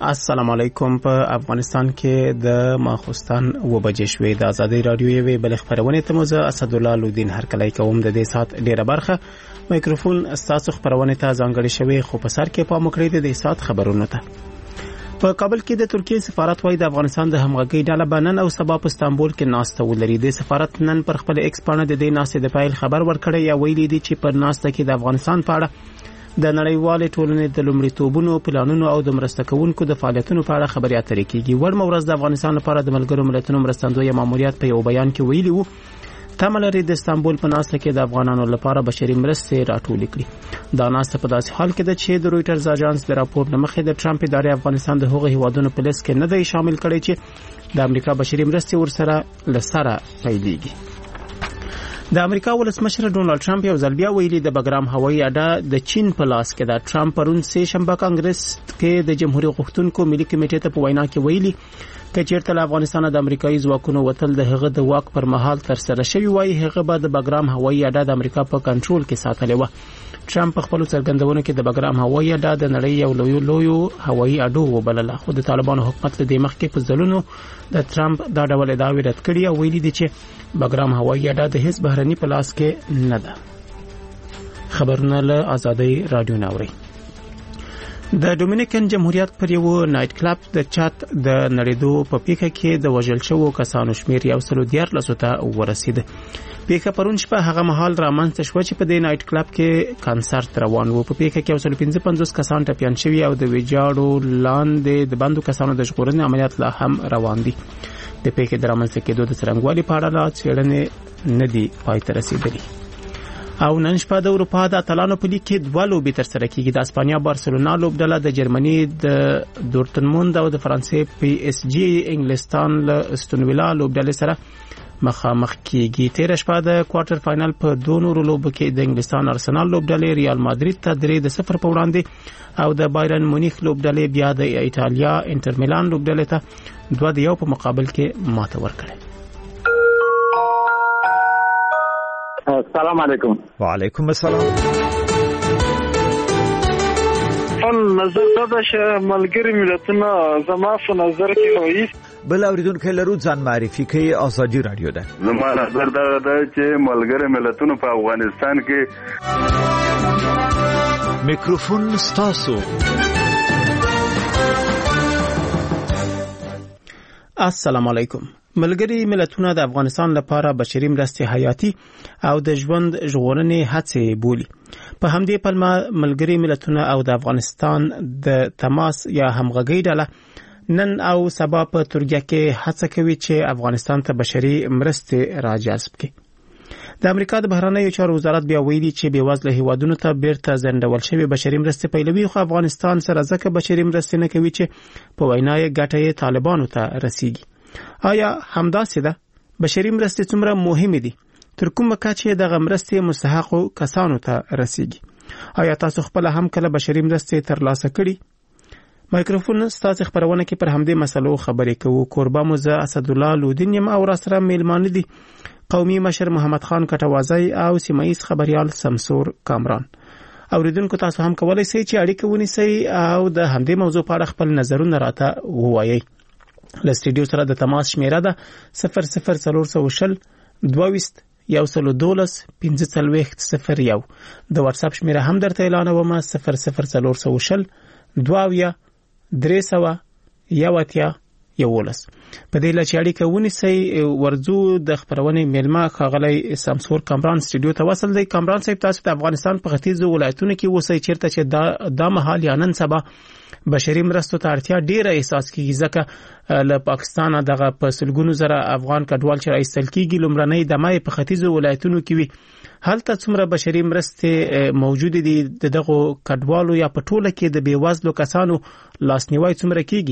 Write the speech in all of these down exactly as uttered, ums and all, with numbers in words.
السلام علیکم. په افغانستان کې د ماخوستن و بجې شوې د ازادي رادیو یوې بل خبرونه ته موزه اسدالله لودین هر کله کوم د دې سات ډیره برخه مایکروفون استاسو خبرونه ته ځانګړي شوی خو په سر کې پام کړی د دې سات خبرونه ته. په کابل کې د ترکیه سفارت وايي د افغانستان د همغږي ډله بنن او سبا په استانبول کې ناسته ولري. د سفارت نن پر خپل ایکس باندې د دې ناسته د فایل خبر ورکړی یا ویلي دي چې پر ناسته کې د افغانستان په اړه د نړیوالې ټولنې د لومړیتوبونو پلانونو او د مرسته کوونکو د فعالیتونو په اړه خبرې اترې کیږي. ورمه ورځ د افغانستان لپاره د ملګرو ملتونو مرستندوی ماموریت په یو بیان کې ویلي وو تمه لري د استانبول په ناسته کې د افغانانو لپاره بشري مرستې راټولې کړي. دا ناسته په داسې حال کې ده چې د رويټرز اژانس د راپور لمخې د ټرمپ ادارې افغانستان د هغو هیوادونو په لیست کې نه دی شامل کړی چې د امریکا بشري مرستې ورسره لسره پیلېږي. د امریکا ولسمشر ډونالد ټرمپ یو ځل بیا ویلي د بګرام هوایي اډه د چین په لاس کې ده. ټرمپ پرون سه شنبه کانګرس کې د جمهوریت غوښتونکو ملي کمیټې ته په وینا کې ویلي چې چیرته له افغانستان د امریکایي ځواکونو وتل د هغه د واک پر مهال تر سره شوی وای هغه به د بګرام هوایي اډه د امریکا په کنټرول کې ساتلې و. ټرمپ په خپل څرګندونه کې د بګرام هوایي اډه د نړۍ یو لوی لوی هوایي اډو وبلله خو د طالبانو حکومت له دې مخکې په ځلونو د ټرمپ دا ډول ادعاوې رد کړې او ویلي دي چې بګرام هوایي اډه د هیڅ بهرني په لاس کې نه ده. خبرونه له ازادي رادیو ناوړي. د ډومینیکن جمهوریت پر یو نایټ کلب د چات د نړیدو په پیښه کې د وژل شوو کسانو شمیر یو سل دیارلس ته ورسید. پیښه پرون شپه هغه مهال رامنځته شو چې په دې نایټ کلب کې کنسرت روان وو. په پیښه کې یو سل پنځه پنځوس کسان ټپيان شوي او د ویجاړو لاندې د بندو کسانو د ژغورنې عملیات لا هم روان دي. د پیښې د رامنځته کېدو د څرنګوالي په اړه لا څېړنې نه دي پای ته رسیدلي. او نن شپه د اروپا د اتلانو په لیګ کې دوه لوبې ترسره کیږي. د اسپانیا بارسلونا لوبډله د جرمني د دورتموند او د فرانسې پی اس جی انګلستان له استون ویلا لوبډلې سره مخامخ کیږي. تیر شپه د کوارټر فائنل په دوه نورو لوبو کې د انګلستان ارسنال لوبډلې ریال مادرید ته درې د صفر په وړاندې او د بایرن مونیخ لوبډلې بیا د ایتالیا انټر میلان لوبډلې ته دوه د یو په مقابل کې ماته ورکړه. السلام علیکم. وعلیکم السلام. ان نظر دا چې ملګری ملتونه زما په نظر کې وایي بل اوریدونکو لرو ځان معرفي کوي ازادي رادیو ده. زما نظر دا ده چې ملګری ملتونه په افغانستان کې میکروفون ستاسو. السلام علیکم. ملګری ملتونه د افغانستان لپاره بشري مرستې حیاتي او د ژوند ژغورنې هڅې بولي. په همدې پلمه ملګری ملتونه او د افغانستان د تماس یا همغږي ډله نن او سبا په ترکیه کې هڅه کوي چې افغانستان ته بشري مرستې راجذب کړي. د امریکا د بهرنیو چارو وزارت بیا ویلي چې بېوزله هیوادونو ته بیرته ځنډول شوی بشري مرستې پیلوي خو افغانستان سره ځکه بشري مرستې نه کوي چې په وینا یې ګټه طالبانو ته رسیږي. آیا همداسې ده؟ بشري مرستې څومره مهمې دي؟ تر کومه کچه دغه مرستې مستحقو کسانو ته رسیږي؟ آیا تاسو خپل هم کله بشري مرستې ترلاسه کړي؟ مایکروفون ستاسو خبرونه کې پر همدې مسلو خبرې کوو. کوربه مو زه اسدالله لودین یم او را سره میلمانه دي قومي مشر محمد خان کټوازی او سیمایي خبريال سمسور کامران. اوریدونکو تاسو هم کولای شئ چې اړیکه ونیسئ او د همدې موضوع په اړه خپل نظرونه راته ووایئ. له سټډیو سره د تماس شمیره ده صفر صفر څلور سوه شل دوه ویشت یو سل دولس پنځه څلوېښت صفر یو. د واتس اپ شمیره هم درته اعلانوم صفر صفر څلور سوه شل دوه اویا درې سوه یو اتیا یولس. په دې لچ اړیکه ونیسئ. ورځو د خبرونې میلمه ښاغلی سمسور کامران سټډیو ته وصل دی. کامران صاحب تاسو د افغانستان په ختیځو ولایتونو کې اوسئ چیرته چې دا د مهال یا نن سبا بشري مرستو ته اړتیا ډیره احساس کیږي ځکه له پاکستان دغه په سلګونو زره افغان کډوال چې راایستل کیږي لومړنۍ د مای په ختیځو ولایتونو کې وي. هلته څومره بشري مرستې موجود دي دغه کډوالو یا په ټوله کې د بیوزلو کسانو لاسنیوي څومره کیږي؟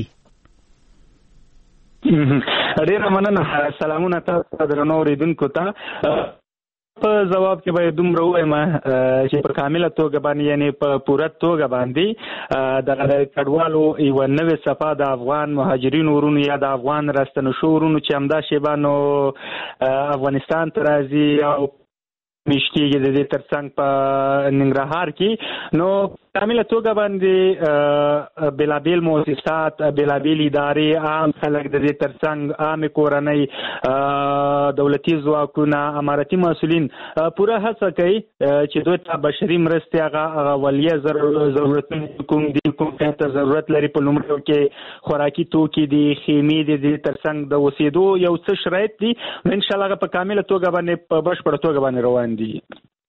ډیره مننه. سلامونه تاسو درنو اوریدونکو ته. په جواب کې به دومره وایم چې په کامله توګه باندې یعنی په پوره توګه باندې د کډوالو یو نوې صفه د افغان مهاجرینو ورونو یا د افغان راستنو شو ورونو چې همدا شیبانو افغانستان ته راځي او مشکیږي د دې ترڅنګ په ننګرهار کې نو کامله توګه باندې بلابل مؤسسات بلابل ادارې عام خلک د دې ترڅنګ عام کورنۍ دولتي ځواکونه اماراتي مسؤلین پوره هڅه کوي چې دوی ته بشري مرستې هغه اوليه ضرورتونه کوم دي کوم ته ضرورت لري په لومړیو کې خوراکي توکي دي خیمې دي د ترڅنګ د اوسېدو یو څه شرایط دي ان شاء الله په کامله توګه باندې په بشپړه توګه باندې روان دي.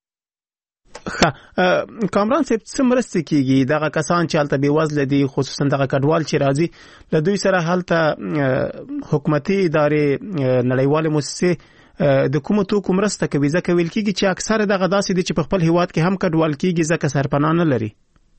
ښه کامران صاحب څه مرسته کیږي دغه کسان چې هلته بېوزله دي خصوصا دغه کډوال چې راځي له دوی سره هلته حکومتي ادارې نړیوالې مؤسسې د کومو توکو مرسته کوي ځکه ویل کیږي چې اکثره دغه داسې دي چې په خپل هیواد کې هم کډوال کیږي ځکه سرپناه نه لري.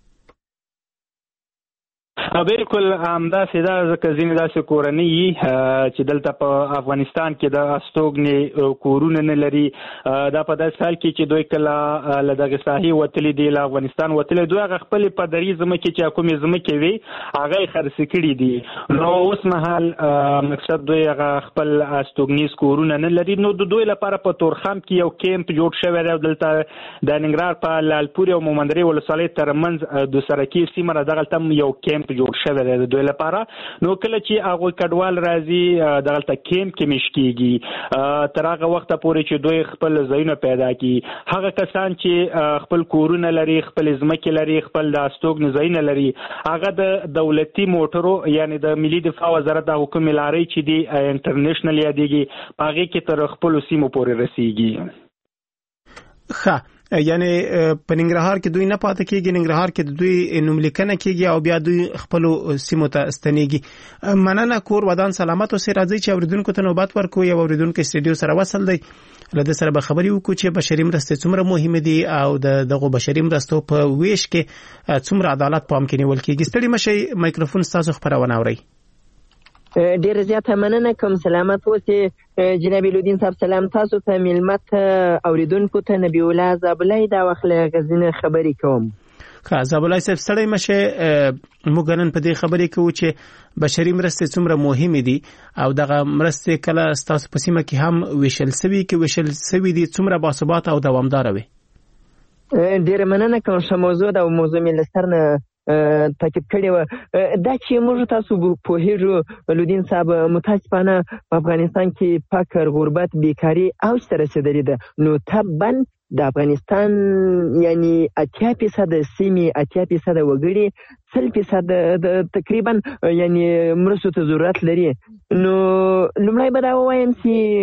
بالکل همداسې دا ځکه ځینې داسې کورنۍ چې دلته په افغانستان کې د استوګنې کورونه نه لري دا په داسې حال کې چې دوی کله له دغه ساحې وتلي دي له افغانستان وتلي دوی هغه خپلې پدري ځمکې چې کومې ځمکې وي هغه یې خرڅې کړي دي نو اوس مهال مقصد دوی هغه خپل استوګنیز کورونه نه لري نو د دوی لپاره په تورخم کې یو کیمپ جوړ شوی دی دلته د ننګرهار په لالپورې او مومندرې ولسوالۍ ترمنځ د سرکي سیمه را دغلته یو کیمپ جوړ شوی دی د دوی لپاره نو کله چې هغه کډوال راځي دغلته کیمپ کې مشکیږي تر هغه وخت پورې چې دوی خپل ځایونه پیدا کړي هغه کسان چې خپل کورونه لري خپل ځمکې لري خپل د استوګنې ځایونه لري هغه د دولتي موټرو یعنی د ملي دفاع وزارت د حکومت لارې چې دی انټرنیشنل یادېږي هغه کې تر خپل سیمو پورې رسیږي. ښه یعنی په ننګرهار کې دوی نه پاتې کېږي ننګرهار کې دوی نوملیکنه کېږي او بیا دوی خپل سیمو ته ستنېږي. مننه کور ودان سلامت اوسئ راځي چې اوریدونکو ته نوبت ورکو یو اوریدونکو استډیو سره وصل دی له دې سره به خبرې وکړو چې بشري مرستې څومره مهمه دي او د دغه بشري مرستو په ویش کې څومره عدالت پام کې نیول کېږي. ستړي مشي مایکروفون تاسو خبرونه اورئ. ډیر زیاته مننه کوم سلامت اوسئ جناب لودین صاحب سلام تاسو ته ملمت اوریدونکو ته نبی الله زابلای دا وخت غزنه خبرې کوم. که زابلای صاحب ستړي مشه موږ نن په دې خبرې کوو چې بشري مرستې څومره مهمه دي او دغه مرستې کله تاسو په سیمه کې هم ویشل سوي کې ویشل سوي دي څومره باثبات او دوامدار وي. ډیر مننه کوم ش موضوع دا موضوع مې لسرنه تاکید کړی و دا چې موږ تاسو په هیرو لودین صاحب متاسفانه په افغانستان کې فقر غربت بیکاری او سره رسیدلی ده نو طبعا د افغانستان یعنی اتیا فیصد سیمې اتیا فیصد وګړي سل فیصد تقریبا یعنی مرستو ته ضرورت لري نو لومړی به دا ووایم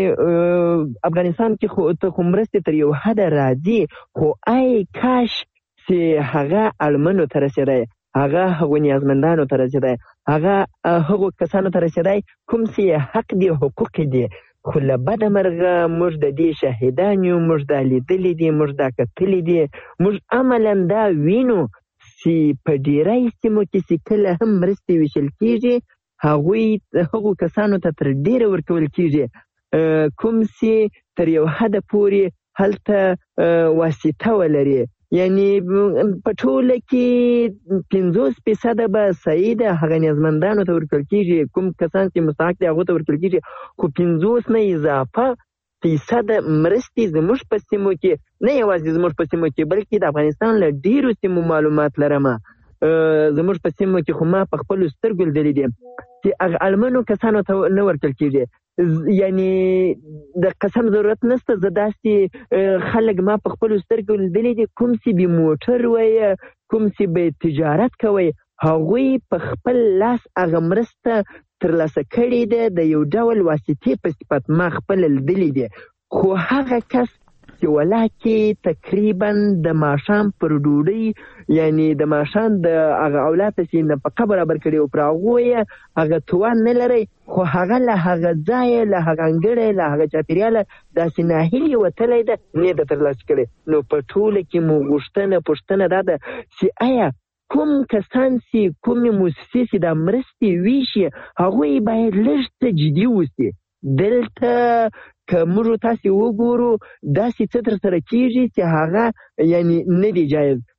چې افغانستان کې خو ته خو مرستې تر یو حده راځي خو ای کاش چې هغه اړمنو ته رسېدی هغه هغو نیازمندانو ته رسېدی هغه هغو کسانو ته رسېدی کوم چې حق دي حقوق دي خو له بده مرغه موږ د دې شاهدان یو موږ دا لیدلي دي موږ دا کتلي دي موږ عملا دا وینو چې په ډیری سیمو کې چې کله هم مرستې ویشل کېږي هغوی هغو کسانو ته تر ډیره ورکول کېږي کوم چې تر یو حده پورې هلته واسطه ولري یعنی په ټوله کې پنځوس فیصده به صحیح ده هغه نیازمندانو ته ورکول کېږي کوم کسان چې مستحق دي هغو ته ورکول کېږي خو پنځوس نه اضافه فیصده مرستې زموږ په سیمو کې نه یوازې زموږ په سیمو کې بلکې د افغانستان له ډیرو سیمو معلومات لرم زموږ په سیمو کې خو ما په خپلو سترګو لیدلي دي چې هغه اړمنو کسانو ته نه ورکول کېږي یعنی د قسم ضرورت نشته زه داسې خلک ما په خپلو سترګو لیدلي دي کوم چې به موټر وایي کوم چې به تجارت کوي هغوی په خپل لاس هغه مرسته ترلاسه کړې ده د یو ډول واسطې په صفت ما خپله لیدلي دي خو هغه کس چې ولاکې تقریبا د ماښام پر ډوډۍ یعنی د ماښام د هغه اولاد ته چې نفقه برابر کړي او پر هغو یې هغه توان نه لري خو هغه له هغه ځایه له هغه انګړی له هغه چاپېریاله داسې ناهیلې وتلی ده نه ده ترلاسه کړې نو په ټوله کې مو غوښتنه پوښتنه دا ده چې آیا کوم کسان چې کومې موسسې چې دا مرستې ویشي هغوی باید لږ څه جدي اوسي دلته که موږ تاسې وګورو داسې څه ترسره کېږي چې هغه یعنی نه دی جایز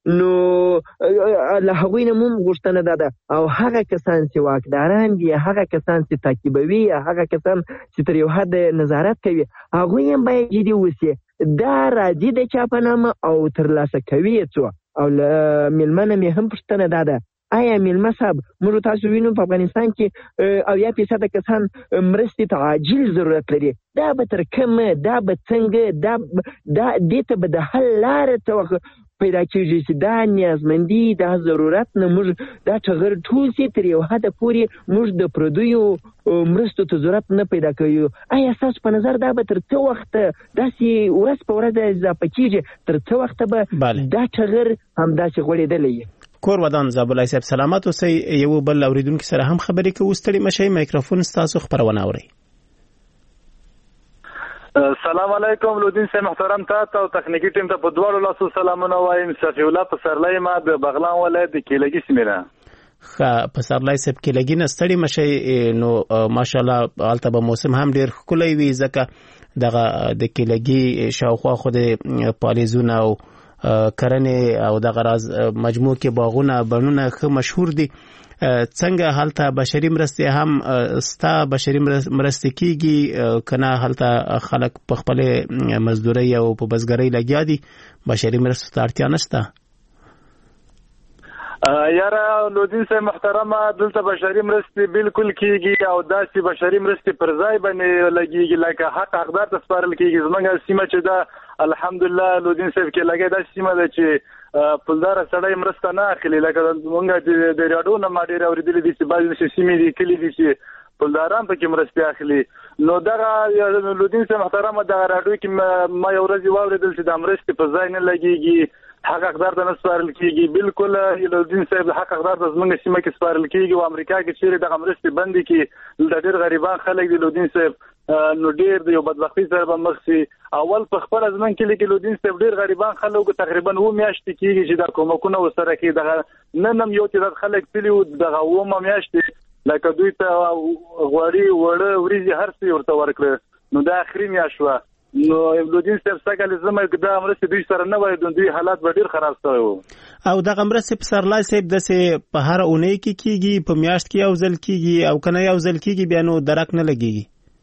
نو له هغوی نه موږ غوښتنه دا ده او هغه کسان چې واکداران دي، هغه کسان چې تعقیبوي، هغه کسان چې تر یو حد نظارت کوي، هغوی هم باید جدي اوسي. دا راځي د چا په نامه او ترلاسه کوي یې څو. او له مېلمه نه مې هم پوښتنه دا ده، آیا مېلمه صاحب موږ تاسو وینو په افغانستان کې اویا فیصده کسان مرستې ته عاجل ضرورت لري. دا به تر کومه، دا به څنګه، دا دا دې ته به د حل لاره څه وخت پیدا کېږي چې دا نیازمندي، دا ضرورت نه موږ دا ټغر ټول سي تر یو حده پورې موږ د پردیو مرستو ته ضرورت نه پیدا کوي. آیا ستاسو په نظر دا به تر څه وخته داسې ورځ په ورځ اضافه کېږي؟ تر څه وخته به دا ټغر همداسې غوړېدلی وي؟ کور ودان زابلای صاحب سلامت اوسئ. یو بل اوریدونکو سره هم خبرې کوو. ستړي مشئ، میکروفون ستاسو خبرونه اورئ. السلام علیکم لودین صاحب محترم، تاسو او تخنیکی ټیم ته په دواړو لاسو سلامونه وایم. صفی الله پسرلی ما د بغلان ولایت د کیلګي سیمه نه. ښه پسرلی صاحب کیلګي نه ستړي مشئ. نو ماشاءالله هلته به موسم هم ډیر ښکلی وي، ځکه دغه د کیلګي شاوخوا خو د پالیزونه او کرنې او دغه راز مجموع کې باغونه بڼونه ښه مشهور دي. څنګه هلته بشري مرستې هم ستا بشري مرستې کیږي کنه هلته خلک په خپل مزدوري او په بزګرۍ لګیا دي، بشري مرستو ته اړتیا نشته؟ یاره لودین صاحب محترمه، دلته بشري مرستې بالکل کیږي او داسې بشري مرستې پر ځای باندې لګیږي لکه حق حقدار ته سپارل کیږي. زمونږ سیمه چې دا الحمدلله لودین صاحب کې لګي دا سیمه ده چې پلدار سړی مرسته نه اخلي. لکه مونږ د راډیو نه ما ډېر اورېدلي دي چې بعضې سیمې دي کلي دي چې پلداران پکې مرستې اخلي. نو دغه لودین صاحب محترمه دغه راډیو کې ما یو ورځ واورېدل چې دا مرستې په ځای نه لګیږي، حق حقدار ته نه سپارل کیږي. بالکل لودین صاحب حق حقدار ته زمونږ سیمه کې سپارل کیږي او امریکا کې چیرې دغه مرستې بندې کړي، دلته ډېر غریبان خلک دي لودین صاحب، نو ډېر د یو بدبختۍ سره به مخ شي. اول په خپله زمونږ کلي کې لودین صاحب ډېر غریبان خلک تقریبا اووه میاشتې کېږي چې دا کومکونه ورسره کوي. دغه نن هم یو تعداد خلک تللي وو دغه اوومه میاشتې لکه دوی ته غوړي وړه وریځې هر څه ورته ورکړه، نو دا اخري میاشت شوه. نو لودین صاحب څنګه لزمه دا مرستې دوی سره نه وای، دوی حالات به ډېر خراب شوی وو. او دغه مرستې پسرلی صاحب داسې په هره اونۍ کې کېږي، په میاشت کې یو ځل کېږي او که نه یو ځل کېږي بیا نو درک نه لګېږي؟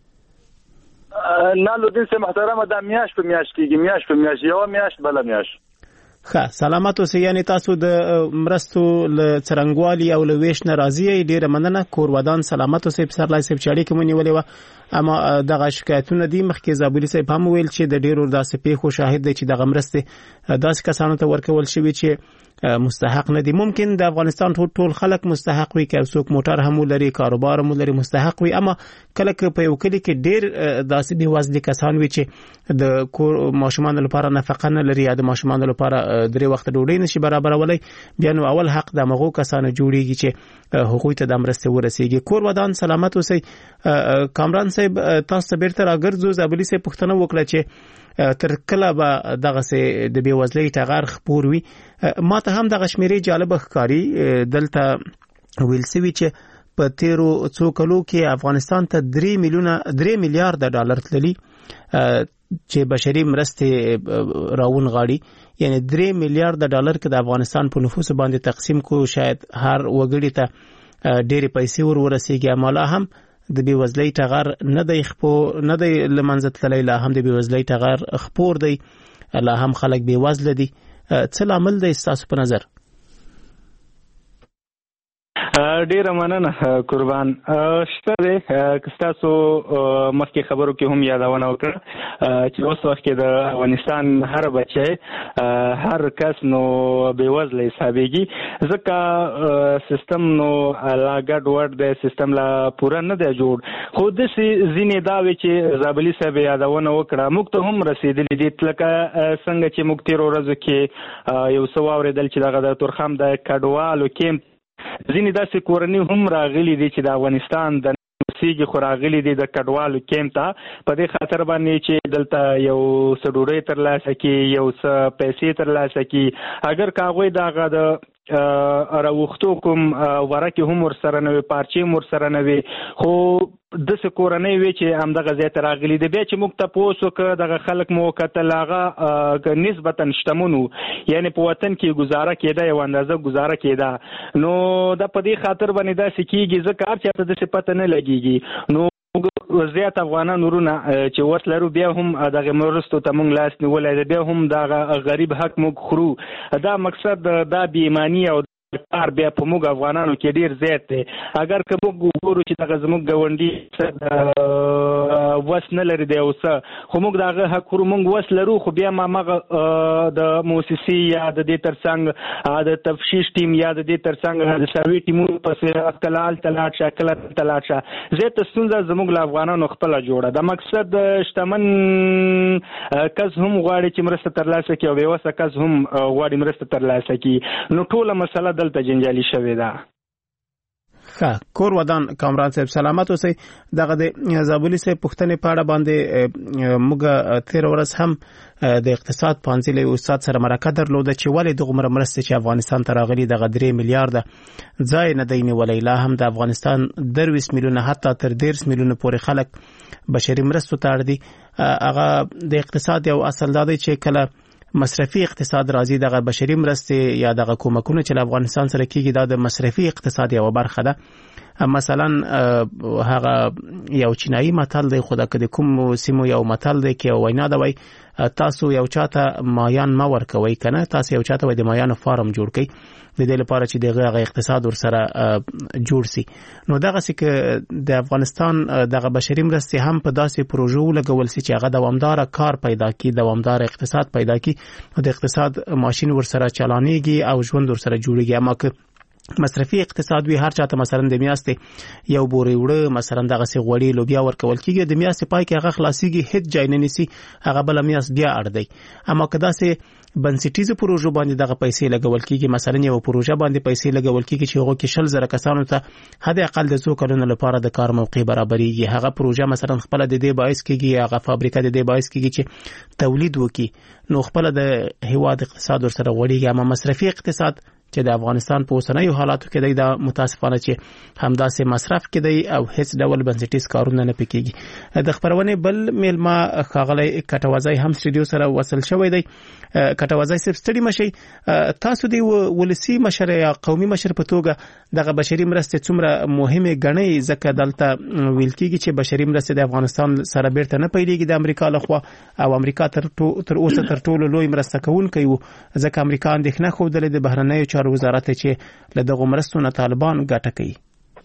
نه لودین صاحب محترمه دا میاشت په میاشت کېږي، میاشت په میاشت، یوه میاشت بله میاشت. ښه سلامت اوسئ. یعنې تاسو د مرستو له څرنګوالي او له ویش نه راضي یئ. ډېره مننه. کور ودان سلامت اوسئ. پسرلی صاحب چې اړیکه مو نیولې وه، اما دغه شکایتونه دي. مخکې زابلي صاحب هم وویل چې د ډېرو داسې پیښو شاهد دی چې دغه مرستې داسې کسانو ته ورکول شوي چې مستحق نه دي. ممکن د افغانستان ټول ټول خلک مستحق وي، که څوک موټر هم ولري، کاروبار هم ولري، مستحق وي، اما کله که په یو کلي کې ډېر داسې بې وزلي کسان وي چې د کور ماشومانو لپاره نفقه نه لري یا د ماشومانو لپاره درې وخته ډوډۍ نشي برابرولی، بیا نو اول حق د هغو کسانو جوړیږي چې هغوی ته د مرستې ورسیږي. کور ودان سلامت اوسئ. کامران صاحب تاسو ته بیرته راګرځو. زابلي صاحب پوښتنه وکړه چې تر کله به دغسې د بېوزلۍ ټغر خپور وي. ما ته هم دغه شمېرې جالبه ښکاري. دلته ویل سوي چې په تیرو څو کلو کې افغانستان ته درې میلیونه درې میلیارده ډالر تللي چې بشري مرستې راونغاړي. یعنی درې میلیارده ډالر کې د افغانستان په نفوسو باندې تقسیم کو شاید هر وګړي ته ډېرې پیسې ور ورسیږي، اما لا هم د بېوزلۍ ټغر نه دی خپور نه دی له منځه تللی، لا هم د بېوزلۍ ټغر خپور دی، لا هم خلک بېوزله دي. څه لامل دی ستاسو په نظر؟ ډیره مننه قربان. شته دی که ستاسو مخکې خبرو کې هم یادونه وکړه چې اوس وخت کې د افغانستان هر بچی هر کس نو بېوزله حسابېږي، ځکه سیستم نو لا ګډ وډ دی، سیستم لا پوره نه دی جوړ. خو داسې ځینې دا وي چې زابلي صاحب یادونه وکړه موږ ته هم رسېدلي دي، لکه څنګه چې موږ تېرو ورځو کې یو څه واورېدل چې دغه د تورخم د کډوالو کیمپ ځینې داسې کورنۍ هم راغلي دي چې د افغانستان د اوسېږي خو راغلي دي د کډوالو کیمپ ته په دې خاطر باندې چې دلته یو څه ډوډۍ ترلاسه کړي، یو څه پیسې ترلاسه کړي. اگر که هغوی د هغه د راوختو کوم ورکه هم ور سره نه پارچې مور سره نه خو د سکورنۍ وی چې هم د غزې تراغلي دی بیا چې موږ ته پوسو ک دغه خلک مو کتلاغه نسبتا شتمنو یعنی په وطن کې گزاره کېده یو اندازه گزاره کېده نو د پدې خاطر باندې دا سکیږي ځکه چې د څه پته نه لګيږي نو زیات افغانان ورونه چې وسلرو بیا هم دغه مرستو ته مونږ لاس نیولای دی بیا هم د غریب حق مونږ خورو دا مقصد دا بېایماني او کار بیا په موږ افغانانو کې ډیر زیات دی اگر که موږ وګورو چې دغه زموږ ګاونډي وس نه لري دی اوس خو موږ دغه حق خورو موږ وس لرو خو بیا ما مغه د موسسي یا د دې ترڅنګ د تفتیش ټیم یا د دې ترڅنګ د سروي ټیمونو په تلال تلات شکل تلات شه زه ته ستونزه زموږ له افغانانو خپل جوړه د مقصد شتمن کس هم غواړي چې مرسته ترلاسه کړي او بېوسه کس هم غواړي مرسته ترلاسه کړي نو ټوله مسله دلته جنجالي شوې ده. ښه کور ودان کامران صاحب سلامت اوسئ. دغه د زابلي صاحب پوښتنې په اړه باندې موږ تیر ورځ هم د اقتصاد پانځلې استاد سره مرکه درلوده چې ولې دغه مرسته چې افغانستان ته راغلي دغه درې میلیارډ ځای نه دی نیولی لا هم د افغانستان درویس میلیونه حتی تر دیرس میلیونه پورې خلک بشري مرستو ته اړ دي. هغه د اقتصاد یو اصل دا دی چې کله مصرفي اقتصاد راځي دغه بشري مرستې یا دغه کومکونه چې افغانستان سره کیږي دا د مصرفي اقتصاد یو برخه ده. مثلا هغه یو چینایي متل دی خو د کوم سیمو یو متل دی کې وینا دا وای تاسو یو چاته مایان ما ورکوي کنه تاسو یو چاته وای د مایانو فارم جوړ کړئ د دې لپاره چې دغه اقتصاد ور سره جوړ سي. نو دغه سې ک د افغانستان دغه بشري مرستې هم په داسې پروژو لګول سي چې هغه دوامدار کار پیدا کړي دوامدار اقتصاد پیدا کړي د اقتصاد ماشين ور سره چلانيږي او ژوند ور سره جوړيږي. اما که مصرفي اقتصاد وی هر چاته مثلا د میاشتې یو بوري وړه مثلا دغه سي غوړي لوبیا ورکول کیږي د میاشتې پای کې هغه خلاصيږي هیڅ ځای نه نيسي هغه بل میاشت بیا اړدي. اما کدا سي بنسټیزه پروژه باندې دغه پیسې لګول کیږي مثلا یو پروژه باندې پیسې لګول کیږي چې هغه کې شل زره کسانو ته حد اقل د څو کلونو لپاره د کار موقع برابرېږي هغه پروژه مثلا خپل د دې باعث کیږي هغه فابریکه د دې باعث کیږي چې تولید وکړي نو خپل د هیواد اقتصاد سره وړيږي. اما مصرفي اقتصاد چې د افغانستان په اوسنیو حالاتو کې د متاسفانه چې همداسې مصرف کې دی او هیڅ ډول بنسټیز کارونه نه پکېږي. د خبرونه بل میلما خاغلی کټوازای هم سټډیو سره وصل شوی دی. کټوازای صاحب ستړي مشي تاسو دی ولسی مشر یا قومي مشر په توګه دغه بشري مرستې څومره مهمه ګڼي ځکه دلته ویل کېږي چې بشري مرستې د افغانستان سره بیرته نه پیلېږي د امریکا لخوا او امریکا تر تر اوسه تر ټولو لوی مرسته کوونکی وو ځکه امریکا اندېښنه خوده د بهرنیو چارو وزارت چې له دغه مرستو نه طالبان ګټه کوي.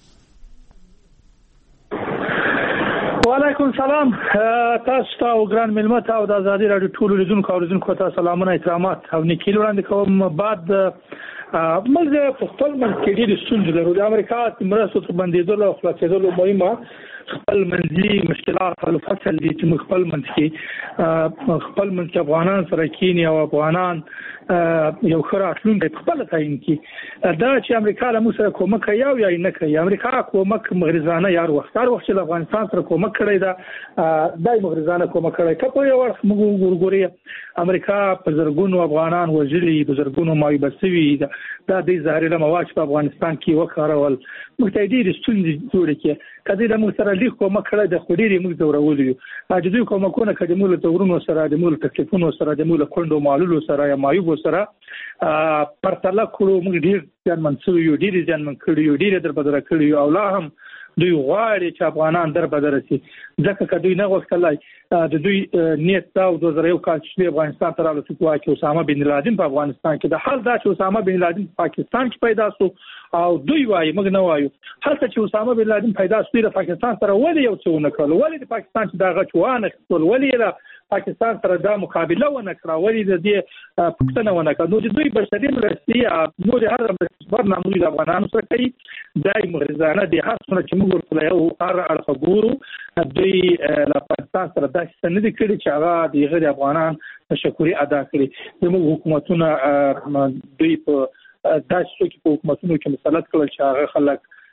وعلیکم سلام تاسو ته او ګران ملمت او د ازادي رادیو ټولو لیدونکو او لیدونکو ته سلامونه احترامات او نیکی وړاندې کوم. بعد موږ په خپل منځ کې ډېر ستونزې لرو د امریکا مرستو ته بندیدل او خلاصېدل مهمه خپل منځي مشکلات حل فصل دي چې موږ خپل منځ کې خپل منځ کې افغانان سره کینی او افغانان یو خرافلون د خپل تعین کی دا چې امریکا له موږ سره کومک یو یا نه کوي. امریکا کومک مغرضانه یار وخت هر وخت چې افغانستان سره کومک کړی دا دای مغرضانه کومک کړی کله یو وخت موږ ګورګوري امریکا په زرګونو افغانان وژلي په زرګونو مایوب شوي دا د ظاهري مواج په افغانستان کې وکړول موږ ته ډېر ستونزې جوړې کړي کله د موږ سره لیک کومک کړی د خوري موږ زورولي یو د دوی کومکونه کړي موږ له ورونو سره د موږ تکلیفونو سره د موږ کندو مالولو سره یا مایوب سره پرتله کړو موږ ډېر ځان منسوي یو ډېر ځان من کړی یو ډېر در بدر کړی او لا هم دوی غواړي چې افغانان در بدر شي ځکه که دوی نه غوښتلای د دوی نیت دا او د زریو کال چې افغانستان ته راغلی چې اسامه بن لادن په افغانستان کې د حال دا چې اسامه بن لادن په پاکستان کې پیدا شو او دوی وایي موږ نه وایو هلته چې اسامه بن لادن پیدا شو د پاکستان سره ولې یو څه ونه کړل ولې د پاکستان چې دا غچوانه خپل ولې لا پاکستان سره دا مقابله ونه کړه ولې د دې پښتنه ونه کړه نو د دوی بشري مرستې نو د هر مستقبل ناموي د افغانانو سره کوي دای مغرضانه د هر څونه چې موږ ورته یو هر اړخ ګورو دوی له پاکستان سره دا څه نه دي کړی چې هغه د غیر افغانان تشکر ادا کړي زموږ حکومتونه دوی په داسې څوک په حکومتونو کې مسلط کړل چې هغه خلک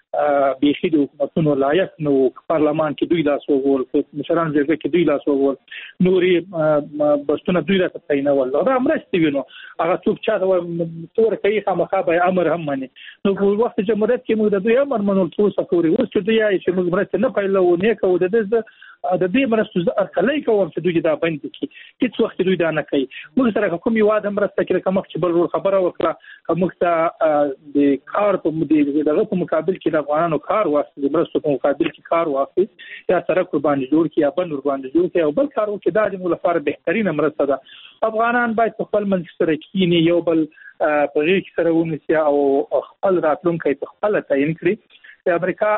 بيخي د حکومتونو لایق نو پارلمان کې دوی لاس وول مشران جرګه کې دوی لاس وول نوري بستونه دوی راته تعینول دا مرستې وینو هغه څوک چې تور کوي خامخا به امر هم مني نو په وخت جمهوریت کې موږ د دوی امر منول څو سفوري اوس چې دوی چې موږ مرسته نه پایلو نه کوو د دې د دې مرستو ارکلای کوم چې دوی دا بند کړي هیڅ وخت دوی دا نه کوي موږ سره کوم یو ادم مرسته کوي کوم چې بل خبره وکړه کوم ته د کار په مدیر دغه په مقابل کې د افغانانو کار واسطه د مرستو په مقابل کې کار واخلي یا سره قرباني جوړ کړي یا بل قرباني جوړ کړي او بل کار وکړي دا د موږ لپاره بهترینه مرسته ده افغانان باید په خپل منځ سره کینی یو بل په ریښ سره ونیسي او خپل راتلونکي په خپل تعین کړي د امریکا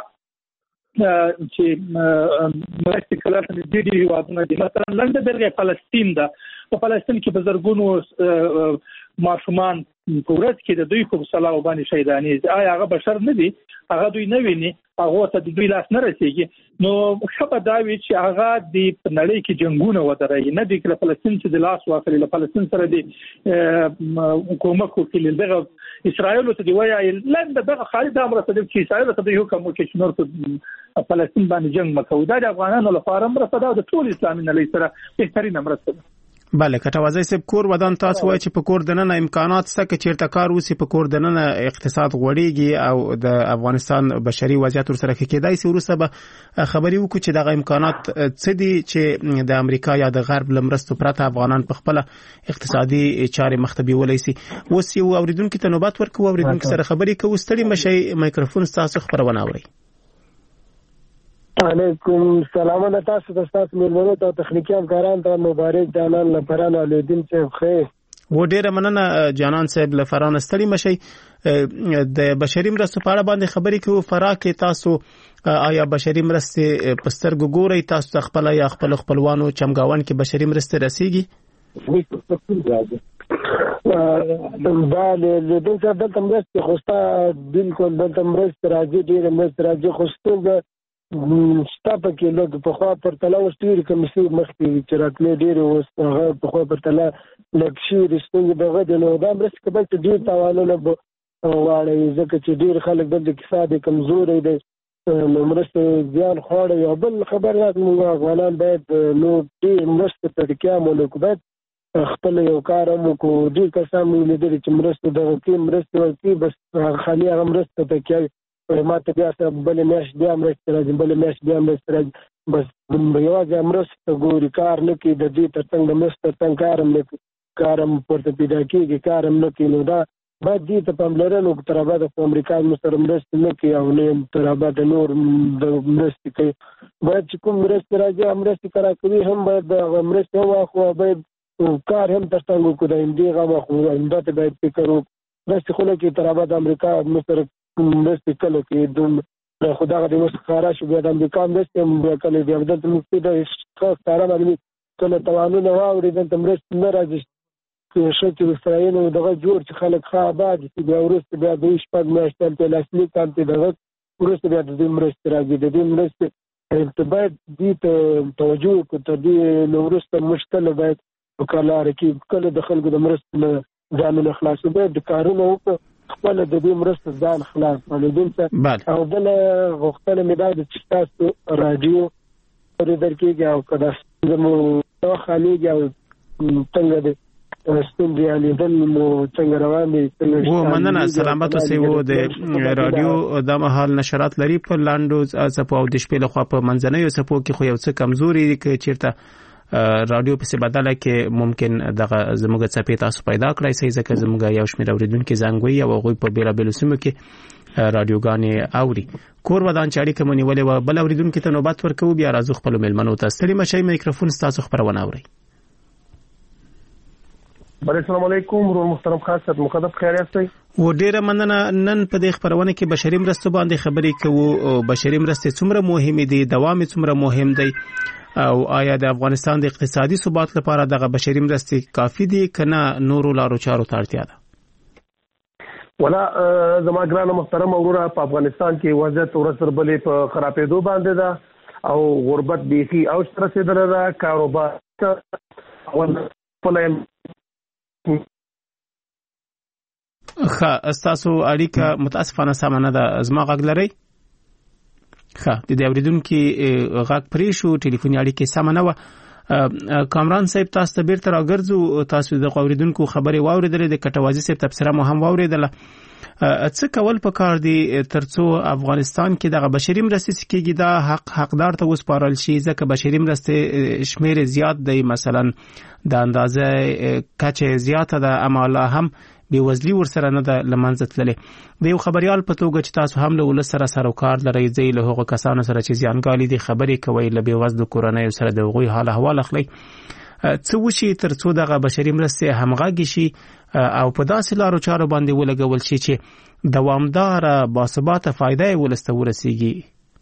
چې مرستې کله د دې دی وادونه دي مثلا لنډه درګه فلسطین ده په فلسطین کې په زرګونو ماشومان په ورځ کې د دوی په صلاح باندې شهیداني آیا هغه بشر نه دي هغه دوی نه ویني هغه ته د دوی لاس نه رسیږي نو شپه دا وی چې هغه د نړۍ کې جنگونه ودرې نه دي کله فلسطین چې د لاس واخلي له فلسطین سره د حکومت کوي دغه اسرائیل ته دی وایي لنډه دغه خالد امر ته چې اسرائیل ته د حکومت کې نور په فلسطین باندې جنگ مکو دا د افغانانو لپاره مرسته ده د ټول اسلامي نړۍ سره بهترینه مرسته ده بله کټوازی سب کور ودان تاسو وای چې په کور دننه امکانات سکه چیرته کار وسی په کور دننه اقتصاد غوړیږي او د افغانستان بشري وضعیت سره کېدای سي ورسره به خبري وکړو چې دغه امکانات څه دي چې د امریکا یا د غرب لمرستو پرته افغانان په خپل اقتصادي چارې مختبي ولای سي اوس یو اوریدونکو ته نوبت ورکو اوریدونکو سره خبري کوو ستړي مشي مایکروفون تاسو خبرونه اوري علیکم سلام علیکم تاسو د تاسو ملمنو ته تخنیکی همکاران ته مبارک جانان لپاره علودین صاحب خیر و ډیره مننه جانان صاحب لفران ستړي مشي د بشري مرستو په اړه باندې خبرې کوو فرا کې تاسو آیا بشري مرستې په سترګو ګورئ تاسو خپل یا خپل خپلوانو چمګاون کې بشري مرستې رسیږي دا له دې څخه د مرستې خوستا بالکل د مرستې راځي ډیره مرستې راځي خوستو ستا کې لږ په خوا پر تلا وستوري کمیسي مخکې چې راتلې ډېر اوس هغه په خوا پر تلا لږ شي رښتونی دغه د نو دا مرسته کبل چې ډېر تاوانونه واړي ځکه چې ډېر خلک د اقتصاد کمزوري دي نو مرسته ځان خوړ یو بل خبر راځي موږ افغانان باید نو ډېر مرسته ترکیه مولک باید خپل یو کار مو کو ډېر کسان مو لیدل چې مرسته دغه کې مرسته ورکړي بس خالي هغه مرسته تکي ماته بیا سره بل میاش بیا مرسته راځي بل میاش بیا مرسته راځي بس یوازې مرسته ګوري کار نه کوي د دې ترڅنګ د مرسته څنګه کارم نه کارم پورته پیدا کېږي کارم نه کوي نو دا باید دې ته پاملرنه وکړو تر هغه د امریکا سره مرسته نه کوي او نه تر هغه د نور د مرستې کوي باید چې کوم مرسته راځي مرسته کرا کوي هم باید د مرسته واخو باید کار هم ترڅنګ وکړو د دې غو واخو دا ته باید فکر وکړو بس خو له کې تر هغه د امریکا سره مرسته کله کې دوم خدای دې وس خارا شو بیا د امریکا مرسته کله دی د مفتي د خاص کار باندې کله توانونه واوري د مرسته نه راځي چې شته اسرائیل دغه جوړ چې خلک ښه آباد دي بیا ورسته بیا د شپږ میاشتې په لاسلیک باندې دغه ورسته بیا د مرسته راځي د دې مرسته ارتباط دې ته توجه کوي د نو ورسته مشکل باید وکړه کې کله د خلکو د مرسته ځانونه خلاصو به د کارونو خپل د دې مرسته ځان خلاص ولودل څه او بل غوښتل مې دا چې تاسو رادیو پر درکې او کدا زمو خالي او څنګه د ستوندې علي دل مو څنګه روان دي و مننه سلامت اوسئ و د رادیو د مهال نشرات لري په لاندوز څپو او د شپې له خوا په منځنوي څپو کې خو یو څه کمزوري دي چې چیرته رادیو په څه بدله کې ممکن دغه زموږ څپې تاسو پیدا کړئ سي ځکه زموږ یو شمېر اوریدونکو زنګوي او هغه په بیلا بیل سیمو کې رادیوګانې اوري کور ودان چاري کومني ولې و بل اوریدونکو ته نوبت ورکو بیا راځو خپل ملمنو ته ستړي مشي میکروفون تاسو خبرونه اوري السلام علیکم ورو محترم خاصت مقدس خیر یاستئ و ډیره مننه نن په دې خبرونه کې بشري مرستو باندې خبرې کوو بشري مرستې څومره مهمه دي دوام څومره مهم دی او آیا د افغانستان د اقتصادي ثبات لپاره دغه بشري مرستې کافي دي کنه نورو لارو چارو ته اړتیا ده ولا زما ګران محترم وروره په افغانستان کې وضعیت ورسره بلې په خرابېدو باندې ده او غربت بيخي او تر رسیدل ده کاروبار او پلایم خا استاسو اړیکه متاسفانه سمانه ده زما غږ لري ښه د دې اوریدونکو غږ پرې شو ټلیفوني اړیکه سم نه و کامران صاحب تاسو ته بیرته راګرځو تاسو د اوریدونکو خبرې واوریدلې د کټوازی صاحب تبصره مو هم واوریدله څه کول پکار دي ترڅو افغانستان کې دغه بشري مرستې کېږي دا حق حقدار ته وسپارل شي ځکه بشري مرستې شمیر زیات دی مثلا د اندازه کچه زیاته ده اما لا هم به وزلی ورسره نه د لمنځه تللې د یو خبريال په توګه چې تاسو هم له ولس سره سروکار لرئ ځای له هغو کسانو سره چې زیانګالي دي خبرې کوي له به وزد کورنۍ سره د غوي حال احوال اخلي څه وشي ترڅو دغه بشري مرستې همغږي شي او په داسې لارو چارو باندې ولګول شي چې دوامدار باثباته فائدې ولسته ورسیږي.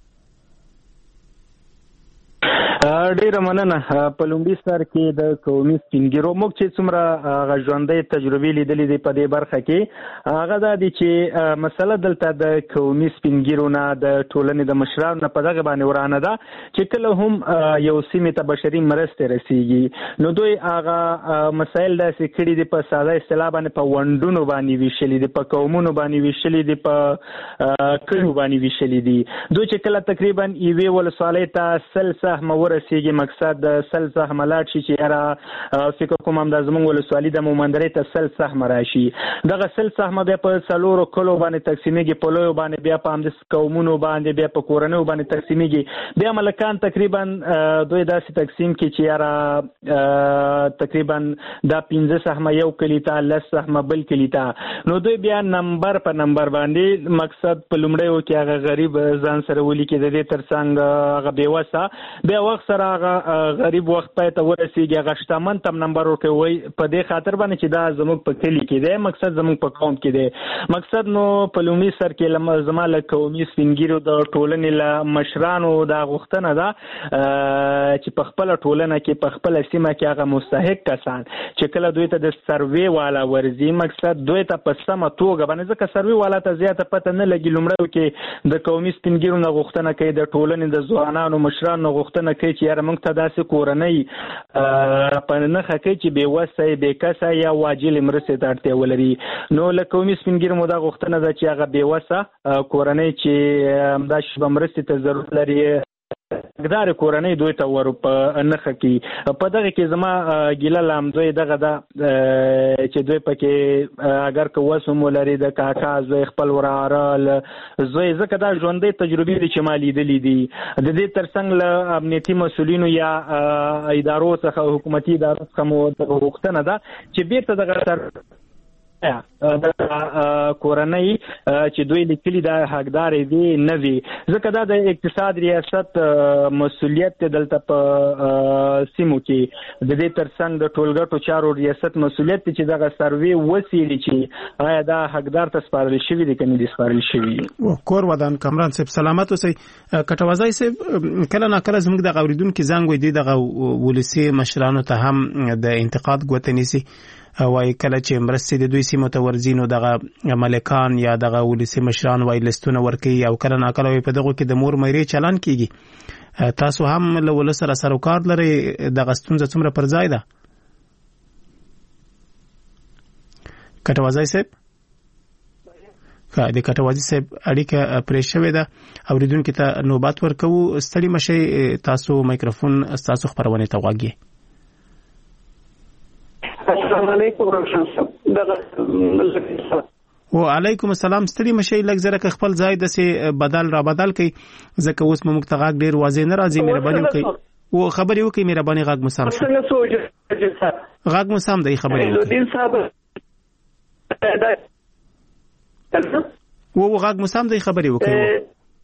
ډیره مننه. په لومړي سر کې د قومي سپینګیرو موږ چې څومره غژوندې تجربې لیدلې دي په دې برخه کې هغه دا دي چې مسله دلته د قومي سپینګیرو نه د ټولنې د مشرانو نه په دغه باندې ورانه ده چې کله هم یو سیمې ته بشري مرستې رسیږي نو دوی هغه مسایل داسې کړي دي په ساده اصطلاح باندې په وندونو باندې ویشلي دي په قومونو باندې ویشلي دي په کړو باندې ویشلي دي دوی چې کله تقریبا یوې ولسوالۍ ته سل سهم ورسیږي مقصد سل سهم لاړ شي چې را فکر کوم هم د زمونږ ولسوالۍ د مومندرې ته سل سهم راشي دغه سل سهم بیا په څلورو کلو باندې تقسیمیږي په لویو باندې بیا په همدې قومونو باندې بیا په کورنیو باندې تقسیمیږي بیا ملکان تقریبا دوی داسې تقسیم کړي چې یاره تقریبا دا پنځه سهم یو کلی ته لس سهم بل کلی ته نو دوی بیا نمبر په نمبر باندې مقصد په لومړیو کې هغه غریب ځان سره ولیکي د دې ترڅنګ هغه بیوسه بیا وخت سره غریب وخت پای ته ورسیږي هغه شتمن تم نمبر ورکوي په دې خاطر باندې چې دا زموږ په کلی کې دی مقصد زموږ په قوم کې دی مقصد نو په لومړي سر کې لمه زماله قومي سپینګیرو د ټولنې له مشرانو دا غوښتنه ده چې په خپل ټولنه کې په خپل سیمه کې هغه مستحق کسان چې کله دوی ته د سروې والا ورزي مقصد دوی ته په سمه توګه باندې ځکه سروې والا ته زیاته پته نه لګي لومړی کې د قومي سپینګیرو نه غوښتنه کوي د ټولنې د ځوانانو مشرانو غوښتنه کوي چې یاره موږ ته داسې کورنۍ په نښه کوي چې بې وسه بې کسه یا واجل مرستې ته اړتیا ولري نو له قومي سپینګیرو مو دا غوښتنه ده چې هغه بې وسه کورنۍ چې همدا شپه مرستې ته ضرورت لري حقدار کورنۍ دوی ته ور په نخه کې په دغه کې زما ګیله لام دوی دغه دا چې دوی پکې اگر که وسم ولري د کاکا زوی خپل وراره زوی زکه دا ژوندې تجربې دي چې ما لیدلې دي د دې ترڅنګ له امنیتي مسولینو یا ادارو څخه حکومتي ادارو څخه مو غوښتنه ده چې بیرته دغه تر د کورنۍ چې دوی لیکلي دا حقدار دي نه وي ځکه دا د اقتصاد ریاست مسولیت دلته په سیمو کې د دې ترڅنګ د ټولګټو چارو ریاست مسولیت چې دغه سروې وسیلې چې آیا دا حقدار ته سپارل شوی دي کني دي سپارل شوی کور ودان کامران صاحب سلامت اوسئ کټوازی صاحب کله نا کله زموږ د اوریدونکو زنګ وې دي دغه ولسی مشرانو ته هم د انتقاد غوتنيسي وای کله چې مرستې د دوی سیمو ته ورځي نو دغه ملکان یا دغه ولسی مشران وای لستونه ورکي او کله نا کله په دغه کې د مور مېرې چلان کیږي تاسو هم له ولس سره سروکار لري دغه ستونزه څومره پر ځای ده کټوازی صاحب د کټوازی صاحب اړیکه پرې شوې ده اوریدونکو ته نوبت ورکو ستړي مشه تاسو مایکروفون تاسو خبرونه ته واګي السلام علیکم روشن صاحب وعلیکم السلام ستړي مشه لږ زره خپل ځای د سه بدل را بدل کړي ځکه اوس موږ ته غاګ ډیر واضح نه راځي مهرباني وکړئ و خبري وکړئ مهرباني غاګ مسام څنګه سوچ غاګ مسام دی خبري وکړئ دین صاحب و غاګ مسام دی خبري وکړئ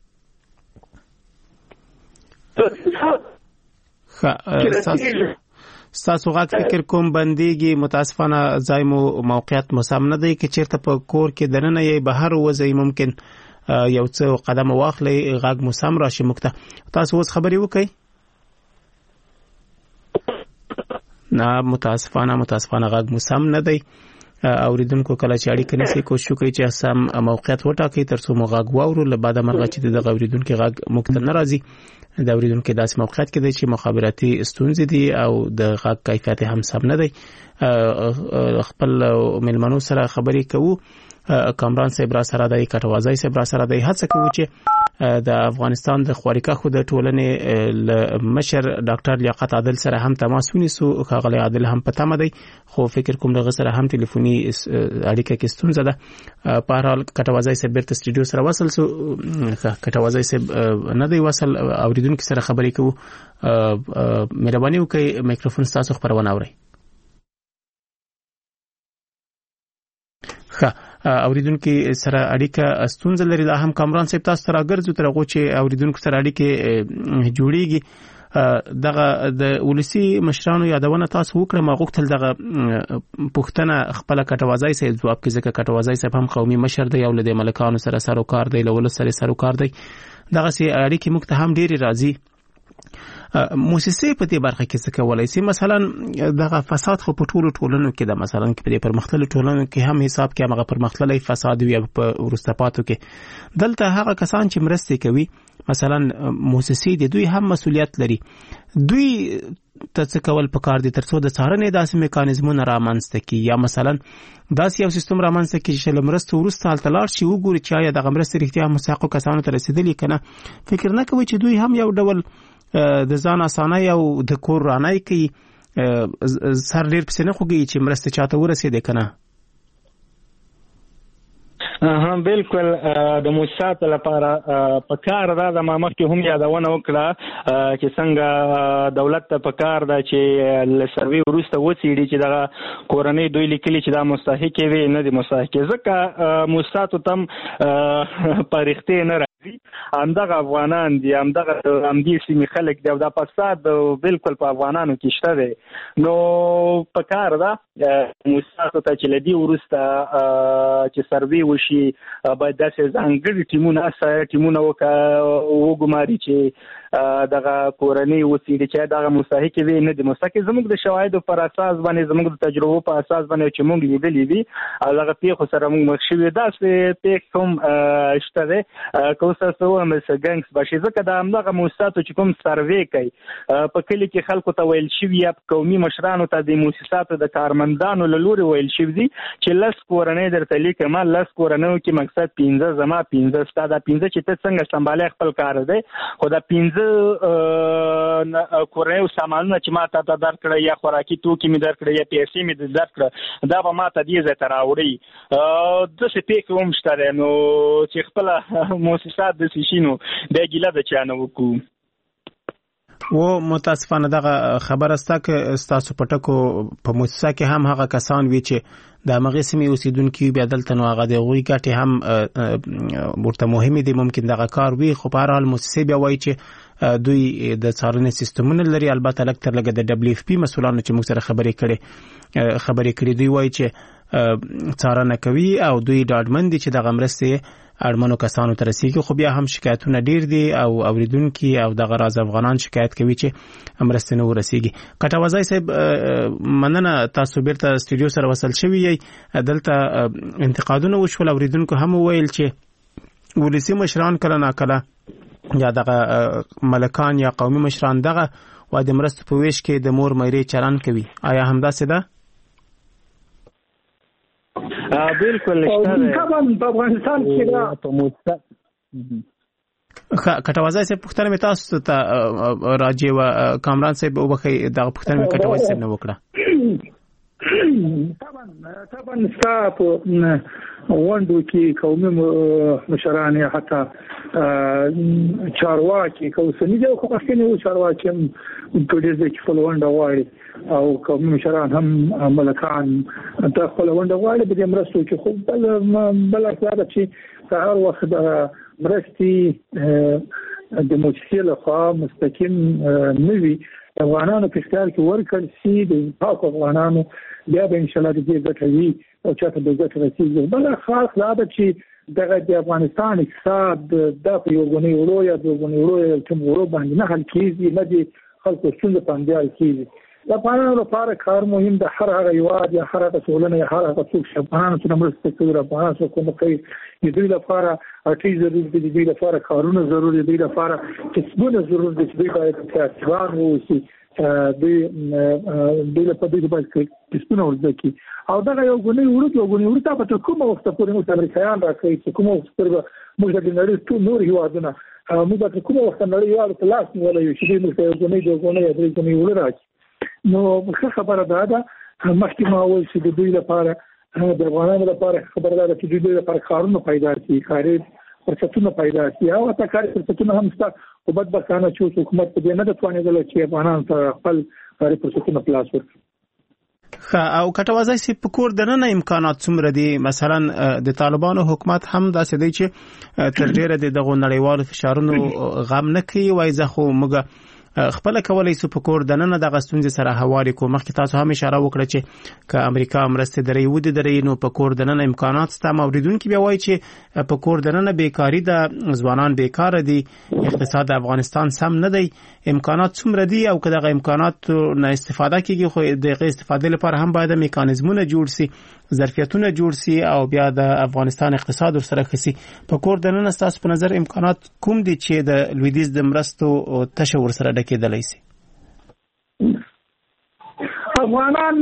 خا ستاسو غاک فکر کوم بنديږي متاسفانه ځای مو موقعیت مسام نه دی چې چیرته په کور کې دننه یې بهر وځي ممکن یو څو قدم واخلي غاک مسام راشي مکته تاسو اوس خبري وکړئ نه متاسفانه متاسفانه غاک مسام نه دی اوریدونکو کله چې اړیکه نسی کوشش کوي چې سم موقعیت وټاکي ترڅو مو غاګ واورو له بعد مرغه چې د اوریدونکو غاګ مکته ناراضي د اوریدونکو داسې موقعیت کې دی چې مخابراتي ستونزې دي او د غاګ کیفیت هم سم نه دی خپل ملمنو سره خبرې کوو کامران صاحب را سره دی کټوازی صاحب را سره دی هڅه کوي چې د افغانستان د خوارکخو د ټولنې مشر ډاکټر لیاقت عادل سره هم تماس ونیسو. ښاغلی عادل هم په تمه دی خو فکر کوم دغه سره هم ټلیفوني اړیکه کې ستونزه ده. په هر حال کټوازی صاحب بیرته سټوډیو سره وصل سو. کټوازی صاحب نه دی وصل، اوریدونکو سره خبرې کوو. مهرباني وکړئ میکروفون ستاسو خبرونه اورئ. ښه اوریدونکو سره اړیکه ستونزه لري. دا هم کامران صاحب تاسو سره ګرځو تر هغه چې اوریدونکو سره اړیکه جوړیږي. دغه د ولسی مشرانو یادونه تاسو وکړه. ما غوښتل دغه پښتنه خپل کټوازی صاحب ځواب کې ځکه کټوازی صاحب هم قومي مشر دی او له ملکانو سره سروکار دی، له ولس سره سروکار دی. دغه سي اړیکې موږ ته هم ډېری راځي. موسسې په دې برخه کې څه کولای شي؟ مثلا دغه فساد خو په ټولو ټولنو کې ده، مثلا په دې پرمختللو ټولنو کې هم حساب کې هغه پرمختللی فساد وي په وروسته پاتو کې. دلته هغه کسان چې مرستې کوي مثلا موسسې دي، دوی هم مسؤلیت لري. دوی ته څه کول پکار دي ترڅو د څارنې داسې میکانیزمونه رامنځته کړي یا مثلا داسې یو سیستم رامنځته کړي چې له مرستو وروسته هلته لاړ شي وګوري چې آیا دغه مرستې رښتیا مستحقو کسانو ته رسېدلې که نه. فکر نه کوي چې دوی هم یو ډول د ځان اسانۍ او د کور رانۍ کوي، سر ډېر پسې نه خوږي چې مرسته چاته ورسېدې که نه؟ ها بالکل د موسساتو لپاره په کار دا د ما مخکې هم یادونه وکړه چې څنګه دولت ته په کار ده چې له سروي وروسته وڅېړي چې دغه کورنۍ دوی لیکلي چې دا مستحقې وي نه دي مستحقې، ځکه موسساتو ته هم په رښتې نه راځي. همدغه افغانان دي، همدغه همدې سیمې خلک دي او دا فساد بالکل په افغانانو کې شته دی. نو په کار ده موسساتو ته چې له دې وروسته چې سروي وشي باید داسې ځانګړي ټیمونه ټیمونه وګماري چې دغه کورنۍ وڅېړي چې دغه مستحقې وي نه دي مستحقې. زموږ د شواهدو پر اساس باندې، زموږ د تجربو په اساس باندې چې موږ لیدلي دي او دغه پیښو سره موږ مخ شوي، داسې پیښې هم شته دی. که اوس تاسو ووایم څه ګنګس به شي، ځکه د همدغه موسساتو چې کوم سروې کوي په کلي کې خلکو ته ویل شوي یا قومي مشرانو ته د موسساتو د کارمندانو له لورې ویل شوي دي چې لس کورنۍ درته لیکم، لس کورنیو کې مقصد پنځه زما پنځه ستا، دا پنځه چې ته څنګه سمبالې خپل کار دی، خو دا پنځه کورنیو سامانونه چې ما ته درکړه یا خوراکي توکي مې درکړه یا پیسې مې درکړه دا به ما ته دې ځای ته راوړي. داسې پیښې هم شته دی. نو چې خپله موسسات داسې شي نو بیا ګیله د چا نه وکړو. و متاسفانه دغه خبره ستا که ستاسو په ټکو په موسسه کې هم هغه کسان وي چې د همغې سیمې اوسېدونکي بیا دلته نو هغه د هغوی ګټې هم ورته مهمې دي، ممکن دغه کار وي، خو په هر حال موسسې بیا وایي چې دوی د څارنې سیستمونه لري. البته لږ تر لږه د ډبلیو اف پي مسؤلانو چې موږ سره خبرې کړې خبرې کړې دوی وایي چې څارنه کوي او دوی ډاډمن دي چې دغه مرستې اړمنو کسانو ته رسیږي. خو بیا هم شکایتونه ډیر دي او اوریدونکي او دغه راز افغانان شکایت کوي چې مرستې نه ورسیږي. کټوازی صاحب مننه، تاسو بیرته سټوډیو سره وصل شوي یې. دلته انتقادونه وشول، اوریدونکو هم وویل چې ولسي مشران کله ناکله یا دغه ملکان یا قومي مشران دغه و د مرستو په ویش کې د مور میرې چلن کوي. آیا همداسې ده؟ بالکل طبعا په افغانستان کې دا په موسسه کټوازی صاحب پوښتنه مې تاسو ته راجع و کامران صاحب وبخښئ دغه پوښتنه مې کټوازی صاحب نه وکړه. طبعا طبعا ستا په غونډو کې قومي مشران یا حتی چارواکي که اوسني دي خو مخکې وو چارواکي هم په ډېر ځای کې خپل ونډه غواړي او قومي مشران هم ملکان ته خپل ونډه غواړي په دې مرستو کې. خو بل بل اصلا ده چې هر وخت مرستې د موسسې لخوا مستقیم نه وي افغانانو په اختیار کې ورکړل شي د پاکو افغانانو، بیا به انشاءالله د دې ګټه وي او چاته د ګټه رسېږي. بله خاص دا ده چې دغه د افغانستان اقتصاد دا په یو ګونې وړو یا دوه ګونې وړو یا کوم وړو باندې نه حل کېږي، نه د خلکو ستونزه باندې حل کېږي. د افغانانو لپاره کار مهم ده. هر هغه هېواد یا هر هغه ټولنه یا هر هغه څوک چې افغانانو سره مرسته کوي، افغانانو سره کومک کوي، د دوی لپاره اړتې ضروري دي، د دوی لپاره کارونه ضروري دي، د دوی لپاره کسبونه ضروري دي چې دوی باید کسبان واوسي. دوی دوی لپاره دوی باید سپونه ورځي او دا یو غونې ورته یو غونې ورته په کومه وخت پورې موږ امریکایان راکړي چې کومه وخت پورې موږ د نړۍ ټول نور هیوادونه موږ په کومه وخت نړۍ یو تلاش نیولې یو چې موږ یو غونې یو غونې یو غونې ورته نو څه خبره ده دا مخکې ما وایي چې د دوی لپاره د افغانانو لپاره خبره ده چې دوی لپاره کارونه پیدا شي کاري فرصتونه پیدا شي او تا کاري فرصتونه هم شته او بدبختانه چې حکومت په دې نه د توانېدل چې افغانان ته خپل کاري فرصتونه پلاس ورکړي او کټوازای سي په کور دنه امکانات څومره دي مثلا د طالبانو حکومت هم داسې دی چې تر ډیره د دغه نړیوالو فشارونو غم نه کوي وای زه خو موږ خپل کولای سو په کور دنه د غستونځ سره حواله کو مخکې تاسو هم اشاره وکړه چې ک امریکا مرسته درې ودی درې نو په کور دنه امکانات ستا موریدونکو بیا وای چې په کور دنه بیکاری د ځوانان بیکاره دي اقتصاد افغانستان سم نه دی امکانات څومره دي او کله امکانات نه استفاده کیږي خو د استفاده لپاره هم باید میکانیزمونه جوړ سي ظرفیتونه جوړ سي او بیا د افغانستان اقتصاد سره خسي په کور دنه تاسو په نظر امکانات کوم دي چې د لویدیز د مرستو تشور سره کېدلای شي افغانان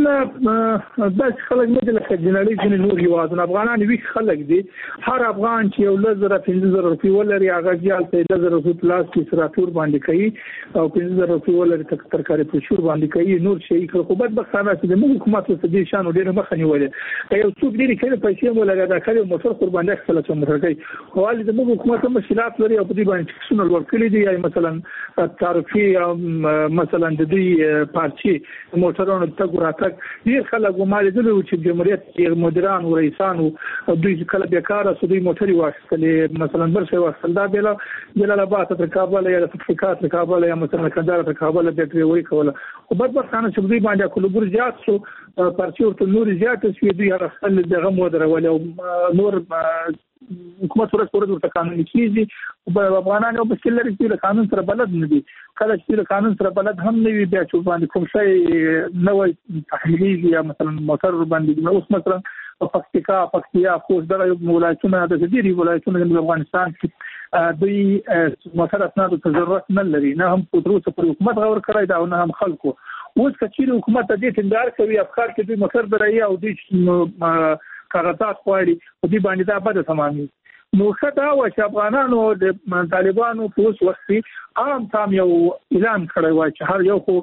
د خلک نه دي لکه جنرالي جن نور هیوادونه افغانان وی خلک دي هر افغان چې یو لزر پنځه زره روپۍ ولري هغه ځال ته لزر روپۍ پلاس کې سراتور باندې کوي او پنځه زره روپۍ ولري ترکاري پښور باندې کوي نور شي خو بدبختانه چې د حکومت څخه دي شانو ډېر مخه نیولې یو څوک دي چې پیسې مو لګا دا کړي موټر قرباني خپل څه موټر کوي خو علي د حکومت مشکلات لري او په دې باندې څونه ورکړي دي یا مثلا تعرفي مثلا د دې پارچي موټرونو تګوراتک ډیر خلک ومالېدل چې جمهوریت کې مدیران او رئیسان او دوی کله بیکاره سودي موټري واخلې مثلا برشه واخل دا بل جلال آباد تر کابل یا تفریقات تر کابل یا مثلا کندهار تر کابل د ټریوي کوله او بدبختانه چې دوی باندې کولبر زیات شو پارچي او نور زیات شو دوی هغه خپل دغه مودره ولې نور حکومت ورته ورته قانوني کیږي او افغانان او بسل لري چې قانون سره بلد نه دي کله چې قانون سره بلد هم نه وي بیا چې باندې کوم شی نه وي تحلیلي یا مثلا موټر باندې نو اوس مثلا پکتیکا پکتیا خوش دغه ولایتونه د دې ولایتونو د افغانستان کې دوی موټر اسناد ته ضرورت نه لري نه هم پروسه پر حکومت غوړ کړی دا نه هم خلکو اوس کچې حکومت د دې ټینګار کوي افکار کې دوی موټر درایي او دوی کاغذات خواري او دې باندې دا بده تمامي نو خدا و چې افغانانو د طالبانو په اوس وخت عام تام یو اعلان کړی و چې هر یو خو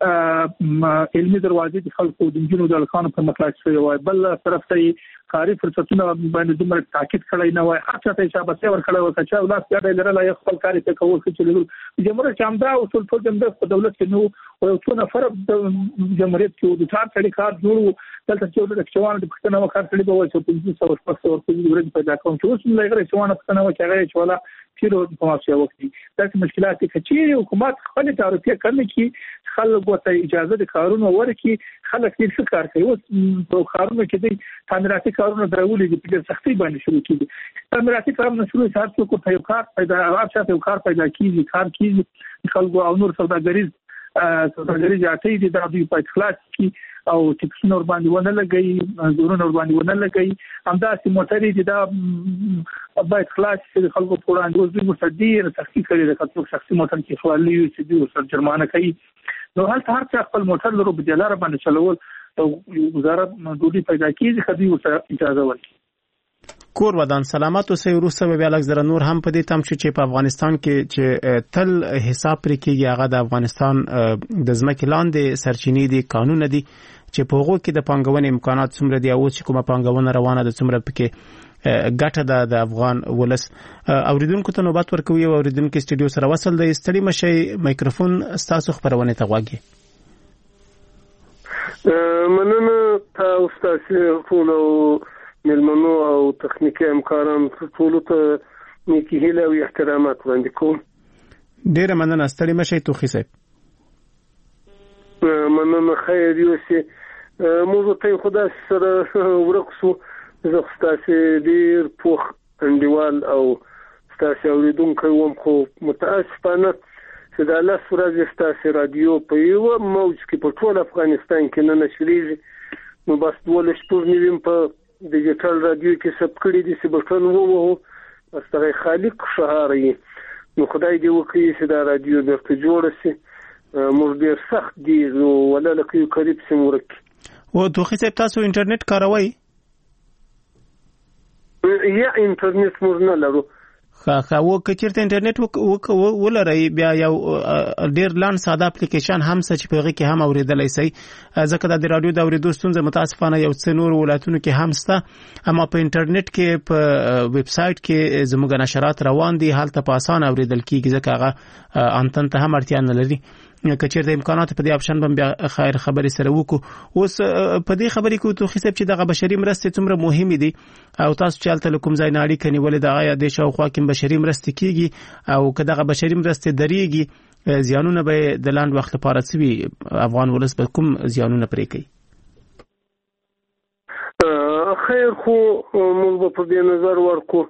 علمي دروازې د خلکو د جنونو د الکانو په مطلق شوی و بل طرف ته کاری فرصتونه باندې دومره تاکید کړی نه وای هڅه ته حساب څه ور کړی و چې ولاس پیاده لرله یو خپل کاری ته کول چې جمهوریت چامدا او ټول ټول د دولت کې نو او څو نفر د جمهوریت کې د ټاټ کړي کار جوړو دلته چې د چوان د پښتنو کار کړي به وایي چې پنځه سوه شپږ سوه روپۍ ورځ پیدا کوم چې اوس موږ غواړو چې ونه پښتنو چې هغه چې ولا چیرې په ماشي وختي دا مشکلات چې حکومت خپل تعرفه کوي چې خلک ورته اجازه د کارونو ورکړي خلک یې څه کار کوي اوس په کارونو کې د تعمیراتي کارونو درولې د په سختي باندې شروع کیږي تعمیراتي کارونه شروع هر څوک په یو کار پیدا هر څه یو کار پیدا کیږي کار کیږي خلکو او نور سوداګریز سوداګریز اټي دي د دوی په اخلاص کې او ټیکسونه ور باندې ونه لګي زورونه ور باندې ونه لګي همدا چې موټري دي دا باید خلاص چې خلکو په وړاندې اوس دوی مستدیر سختي کوي د خپل شخصي موټر کې خپلې یو چې دوی سر جرمانه کوي نو هر هر څه خپل موټر لرو په دلاره باندې چلول او وزارت ډوډۍ پیدا کیږي خدي ورته اجازه ورکړي کور ودان سلامت او سې روسه به الګ زره نور هم په دې تم چې په افغانستان کې چې تل حساب پرې کېږي هغه د افغانستان د ځمکې لاندې سرچینې دي قانون دي چې په هغه کې د پنګونې امکانات څومره دي او چې کومه پنګونه روانه ده څومره پکې ګټه د افغان ولس اوریدونکو ته نوبت ورکوي او اوریدونکو استډیو سره وصل دی استړي مشي مایکروفون تاسو خبرونه ته غواګي مننه تاسو تاسو ټول ملمنو او تخنیکی امکاران ټول ته نیکی هیله او احترامات وړاندې کوم ډیره مننه ستړي مشي توخی صاحب مننه خیر یوسي موږ ته خدا سره ورکسو زه تاسو ډیر پوخ انډیوال او تاسو اوریدونکو وم خو متاسفانه چې د الله سورج تاسو رادیو په یو موج کې په ټول افغانستان کې نه نشریږي نو بس ولې شپږ نیویم په ډیجیټل رادیو کې سب کړی دي چې بټن وو استغه خالق شهاري نو خدای دې وکړي چې دا رادیو درته جوړ شي موږ ډیر سخت دي نو ولا لکه قریب سمورک او توخي صاحب تاسو انټرنیټ کاروئ؟ یا انټرنیټ موږ نه لرو. خا خا و کچرته انټرنیټ ولرئ بیا یو ډیر لاند ساده اپلیکیشن هم چې په هغه کې هم اوریدلای شي. ځکه د رادیو د اوریدو ستونزه متاسفانه یو څه نور ولایتونو کې هم شته، اما په انټرنیټ کې په ویب سټ کې زموږ نشرات روان دي، هلته په اسانه اوریدل کیږي ځکه هغه انټن ته هم اړتیا نه لري. کچیر د امکانات په دې اپشن باندې خیر خبري سره وکړو. اوس په دې خبرې کې توخي صاحب چې دغه بشري مرستې څومره مهمه دي او تاسو چې الته کوم ځای نه اړیکه نیولې د آیا د شاوخوا کې بشري مرستې کیږي او که دغه بشري مرستې درېږي زیانونه به د لاند وخت لپاره څه وي، افغان ولس به کوم زیانونه پرې کوي؟ خیر خو موږ په دې نظر ورکو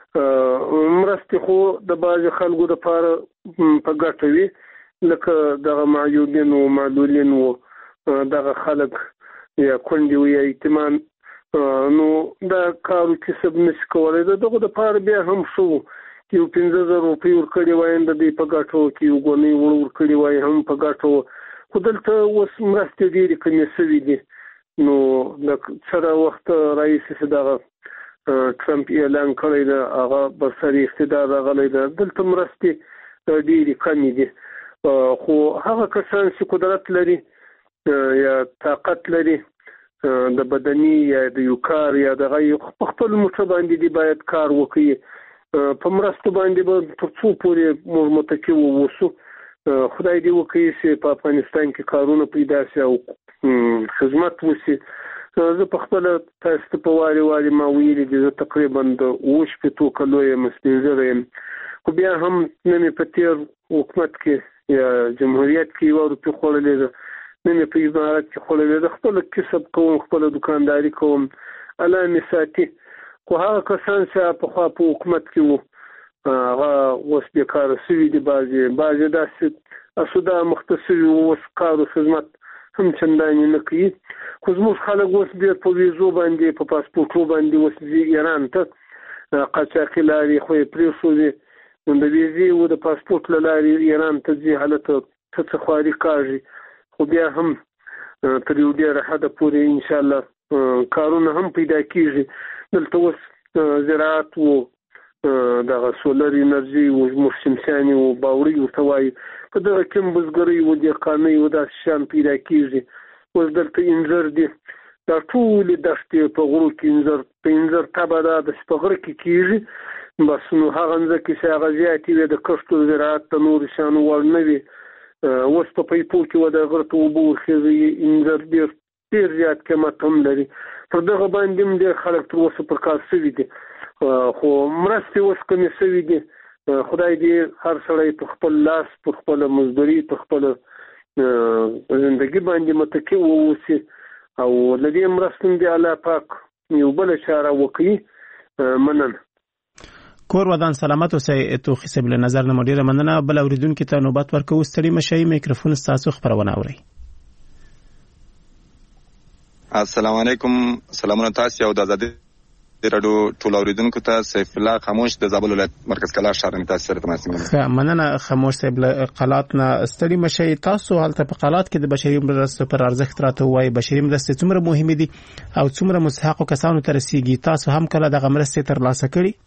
مرستې خو د باج خلکو لپاره په ګټه وي، لکه دغه معیوبین او معلولین او دغه خلک یا کونډې او یا یتیمان نو دا کارو کسب نشي کولی. دغه دپاره بیا هم ښه وو چې یو پنځه زره روپۍ ورکړې وای د دوی په ګټه وو، چې یو ګونۍ وړ ورکړې وای هم په ګټه وو. خو دلته اوس مرستې ډېرې کمې شوي دي. نو د سره وخت راهیسې چې دغه ټرمپ اعلان کړی ده هغه برسري اقتدار راغلی ده، دلته مرستې ډېرې کمې دي. خو هغه کسان چې قدرت لري یا طاقت لري د بدني یا د یو کار یا د غي په خپل موټر باندې دی باید کار وکړي. په مرستو باندې به تر څو پورې موږ متکی ووسو. خدای دې وکړي چې په افغانستان کې کارونه پیدا شي او خدمت وشي. زه په خپل تاسو ته په واري واري ما ویلي دي زه تقریبا د اوش په تو کلو یم سپینځره یم، خو بیا هم نه مې په تیر حکومت کې یا جمهوریت کې یو روپۍ خوړلې ده، نه مې په امارت کې خوړلې ده. خپل کسب کوم، خپل دکانداري کوم، الله مې ساتي. خو هغه کسان چې پخوا په حکومت کې وو هغه اوس بیکاره شوي دي، بعضې بعضې داسې اسوده مخته شوي وو، اوس کار و خدمت هم چندانې نه کوي. خو زموږ خلک اوس بیا په ویزو باندې په پاسپورټو باندې اوس ځي ایران ته، قاچاقي لارې خو یې پرېښودې. نو د ویزې او د پاسپورټ له لارې ایران ته ځي، هلته څه څه خواري کاږي. خو بیا هم تر یو ډېره حده پورې انشاءالله کارونه هم پیدا کېږي. دلته اوس زراعت و دغه سولر انرژي و زموږ شمسیانې و باوري ورته وایي، په دغه کې هم بزګرۍ و دهقانۍ و داسې شیان پیدا کېږي. اوس دلته انځر دي، دا ټولې دښتې په غرو کې انځر په انځر تبه ده داسې په غره کې کېږي. بس نو هغه ځکه چې هغه زیاتې وي د کښت او زراعت د نورو شیانو وړ نه وي. اوس په پیپو کې و د غره ته اوبه ورخېږي، انځر ډېر ډېر زیات قیمت هم لري. پر دغه باندې هم ډېر خلک تر اوسه پر کار شوي دي، خو مرستې اوس کمې شوي دي. خدای دې هر سړی په خپل لاس، پر خپله مزدوري، په خپله زندګي باندې متکي واوسي او له دې مرستو دې الله پاک یو بله چاره وکړي. مننه. کور ودان سلامت اوسئ. توخي صاحب له نظر نه مو ډیره مننه. بل اوریدونکو ته نوبت ورکوو. ستړي مشئ، میکروفون ستاسو خبرونه اورئ. السلام علیکم. سلامونه تاسو او د آزادي رادیو ټول اوریدونکو ته. سیف الله خاموش د زابل ولایت مرکز کلاش شهر نه تاسو سره تماس نیولم. مننه خاموش صاحب له قلات نه. ستړي مشئ. تاسو هلته په قلات کې د بشري مرستو پر ارزښت راته وایي. بشري مرستې څومره مهمه دي او څومره مستحق کسانو ته رسیږي؟ تاسو هم کله دغه مرستې ترلاسه کړي؟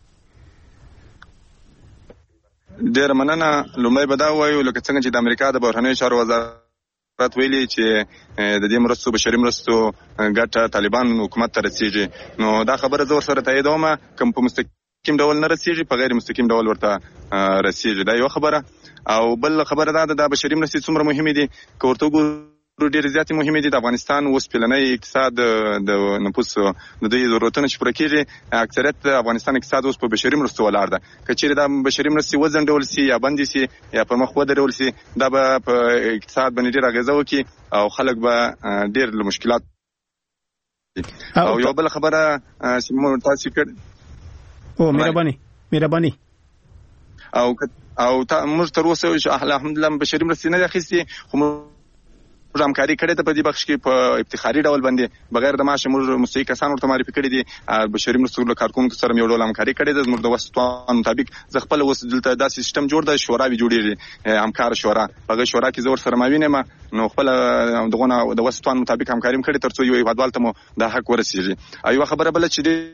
ډېر مننه. لومړی به دا وایو لکه څنګه چې د امریکا د بهرنیو چارو وزارت ویلي چې د دې مرستو بشري مرستو ګټه طالبان حکومت ته رسیږي، نو دا خبره زه ورسره تاییدوم. کوم په مستقیم ډول نه رسیږي، په غیر مستقیم ډول ورته رسیږي، دا یو خبره. او بل خبره دا ده د بشري مرستې څومره مهمې دي که ورته وګورو ډېر زیاتې مهمې دي. د افغانستان اوس پلنی اقتصاد د نفوس د دوی ضرورتونه چې پوره کېږي، اکثریت د افغانستان اقتصاد اوس په بشري مرستو ولاړ ده. که چېرې دا بشري مرستې وځنډول سي یا بندې سي یا پر مخ ودرول سي، دا به په اقتصاد باندې ډېر اغېزه وکړي او خلک به ډېر له مشکلات. او یو بل خبره چې موږ تاسو کړ او مهرباني مهرباني او او موږ تر اوسه الحمدلله بشري مرستې نه اخیستې، خو موږ همکاري کړې ده په دې بخش کې په افتخاري ډول باندې بغیر د معاش موږ مستحق کسان ورته معرفي کړي دي بشري مرستو له کارکونکو سره یو ډول همکاري کړې ده زموږ د وسطوان مطابق زه خپل اوس دلته دا سیستم جوړ ده شوراوي جوړیږي همکار شورا هغه شورا کې زور سره ماوینه ما نو خپل دغه د وسطوان مطابق همکاري کړې ترڅو یو هیوادوال ته مو د حق ورسیږي ایو خبره بل چې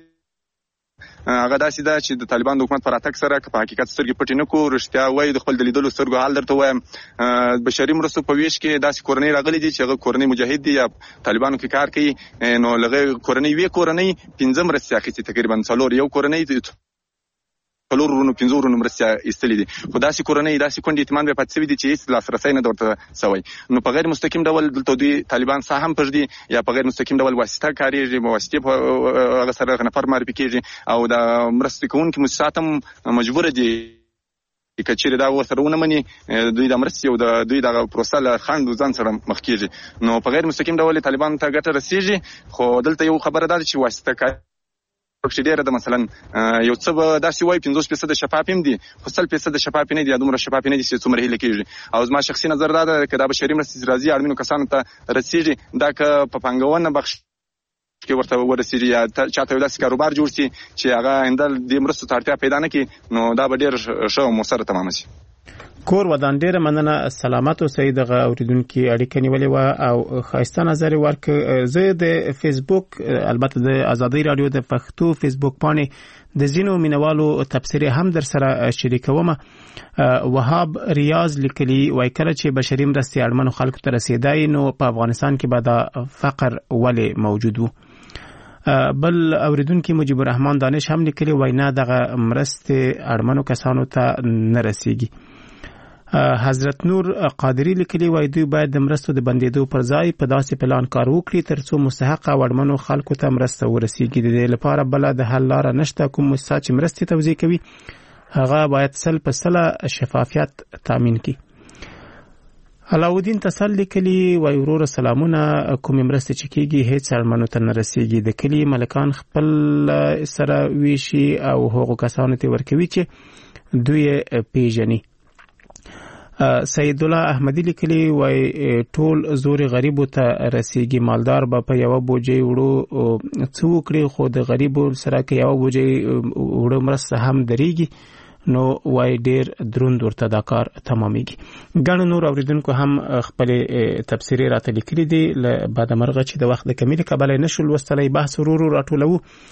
هغه داسې ده چې د طالبان د حکومت پر اتک سره په حقیقت سترګې پټې نه کو رښتیا وایي د خپل د لیدلو سترګو حال درته وایم بشري مرستو په ویش کې داسې کورنۍ راغلي دي چې هغه کورنۍ مجاهد دي یا طالبانو کې کار کوي نو لغه کورنۍ وی کورنۍ پنځه مرستې اخیستي تقریبا څلور یو کورنۍ څلور ورونو پنځه ورونو مرستې ایستلې دي خو داسې کورنۍ داسې کونډې یتیمان به پاتې شوي دي چې هیڅ لاسرسی نه درته سوی نو په غیر مستقیم ډول دلته دوی طالبان ساه هم پرېږدي یا په غیر مستقیم ډول واسطه کاریږي واسطې په هغه سره نفر معرفي کېږي او د مرستې کوونکي مؤسسات هم مجبوره دي کچېرې دا ورسره ونه مني دوی د مرستې او د دوی دغه پروسه له خنډ ځان سره مخ کېږي نو په غیر مستقیم ډول طالبان ته ګټه رسېږي خو دلته یو خبره ده چې واسطه کار پکې ډیره ده مثلا یو څه به داسې وایي پنځوس فیصده شفاف هم دي خو سل فیصده شفاف نه دي یا دومره شفاف نه دي چې څومره هیله کېږي او زما شخصي نظر دا ده که دا بشري مرستې راځي اړمنو کسانو ته رسېږي دا که په پانګونه بخش کې ورته ورسېږي یا چاته یو داسې کاروبار جوړ شي چې هغه آینده دې مرستو ته اړتیا پیدا نه کړي نو دا به ډېر ښه او مؤثره تمامه شي کور ودان ډیره مننه سلامت اوسئ دغه اوریدونکو اړیکه نیولې و او خاصه نظر ورک زه د فیسبوک البته د ازادي رادیو د پښتو فیسبوک باندې د زینو مینوالو تبصره هم در سره شریکوم وهاب ریاض لیکلی وای کله چې بشري مرستې اړمنو خلکو ته رسیدای نو په افغانستان کې به دا فقر ولې موجود وو بل اوریدونکو مجيب الرحمن دانش هم لیکلی وای نه دغه مرستې اړمنو کسانو ته نه رسیږي حضرت نور قادری لیکلی وای دوی باید د مرستو د بندیدو پر ځای په داسې پلان کار وکړي ترڅو مستحق او اړمنو خلکو ته مرسته ورسیږي د دې لپاره بل د حل لار نشته کوم مؤسسه چې مرستې توزیع کوي هغه باید سل په سل شفافیت تامین کړي علاودین تسل لیکلی وای ورور سلامونه کوم مرستې چې کیږي هیڅ اړمنو ته نه رسیږي د کلی ملکان خپل سره ویشي او هغو کسانو ته ورکوي چې دوی پیژني سید الله احمدی لیکلی وای ټول زور غریب ته رسیږي مالدار به په یو بوجي وړو څو کړي خو د غریب سره کې یو بوجي وړو مرسته هم درېږي نو وای ډیر دروند ورته دا کار تمامېږي ګڼ نور اوریدونکو هم خپل تفسیري راته لیکلي دي له بعد مرغه چې د وخت د کمیل کبلې نشول وستلې بحث ورور راټولو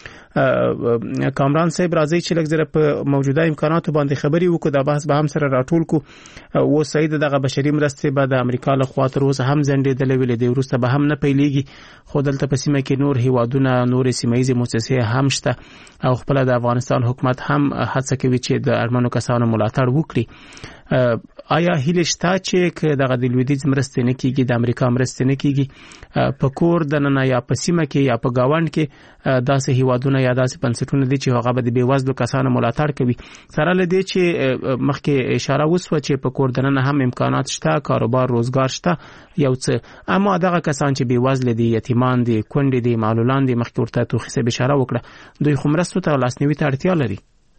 کامران صاحب راځي چې لږ په موجوده امکاناتو باندې خبري وکړو دا بحث به هم سره راټول کو و سید دغه بشري مرستې به د امریکا له خوا تر اوسه هم زنډېدلې ویلې دی ورسته به هم نه پیلېږي خو دلته په سیمه کې نور هیوادونه نور سیمایي مؤسسې هم شته او خپل د افغانستان حکومت هم هڅه کوي چې د اړمنو کسانو ملاتړ وکړي آیا هیله شته چې دغه د لویدیځ مرستې نه کیږي د امریکا مرستې نه کیږي په کور د نن یا په سیمه کې یا په گاوند کې داسې هیوادونه یا داسې بنسټونه دي چې هغه به د بیوزلو کسانو ملاتړ کوي سره لدی چې مخکې اشاره وسوه چې په کور د نن هم امکانات شته کاروبار روزګار شته یو څه اما دغه کسان چې بیوزل دي یتیمان دي کونډې دي معلولان دي مخکې ورته توخیسه اشاره وکړه دوی خو مرستو ته لاسنیوي ته اړتیا لري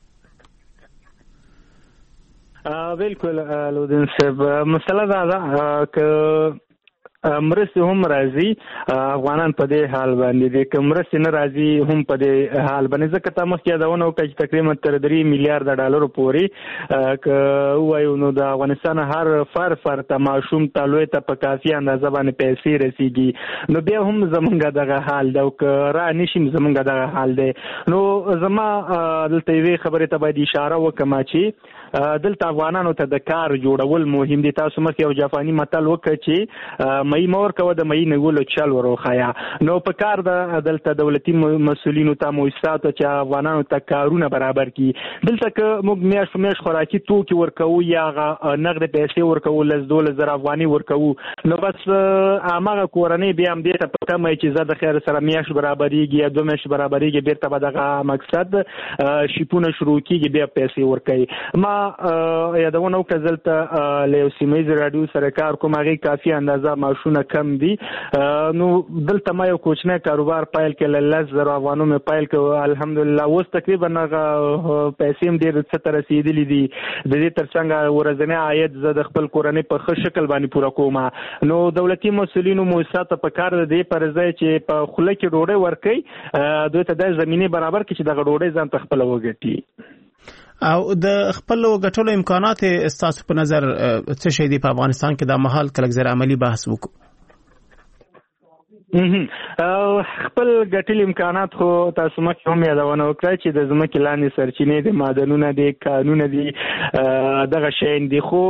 بالکل لودین صاحب مسله دا ده که مرستې هم راځي افغانان په دې حال باندې دي که مرستې نه راځي هم په دې حال باندې ځکه تا مخکې یادونه وکړه چې تقریبا تر درې میلیارډ ډالرو پورې که ووایو نو د افغانستان هر فر فر ته ماشوم ته لوی ته په کافي اندازه باندې پیسې رسیږي نو بیا هم زمونږ دغه حال دی او که را نشیم زمونږ دغه حال دی نو زما دلته یوې خبرې ته باید اشاره وکړم چې دلته افغانانو ته د کار جوړول مهم دي تاسو مخ یو جاپاني متل وکړه چې مې مور کوه د مې نه ګولو چل وروخایا نو په کار د دلته دولتي مسولینو ته مؤسساتو چې افغانانو ته کارونه برابر کړي دلته که موږ میاش میاش خوراکي توکي ورکوو یا نقد پیسې ورکوو لز دول زر افغاني ورکوو نو بس هغه کورنۍ بیا هم دې ته په کمه چې زه د خیر سره میاش برابرېږي یا دوه میاش برابرېږي بیرته به دغه مقصد شیپونه شروع کیږي بیا پیسې ورکوي ما یادونه وکړه دلته له یو سیمه ییز راډیو سره کار کوم هغه کافي اندازه معاشونه کم دي. نو دلته ما یو کوچنی کاروبار پایل کړ لس زره افغانو مې پایل کړ الحمدلله. اوس تقریبا هغه پیسې هم ډېر څه ته رسیدلې دي. د دې ترڅنګ ورځنی عاید زه د خپل کورنۍ په ښه شکل باندې پوره کوم. نو دولتي مسؤلینو مؤسساتو په کار د پر ځای چې په خوله کې ډوډۍ ورکړي دوی ته د زمینه برابر کړي چې د ډوډۍ ځان ته خپل وګټي. او د خپل غټولو امکانات استاسو په نظر څه شي دي په افغانستان کې د مهال کلک زر عملی بحث وکړو؟ خپل ګټل امکانات خو تاسو مخکې هم یادونه وکړه چې د ځمکې لاندې سرچینې د معدنونه دي، کانونه دي، دغه شیان دي. خو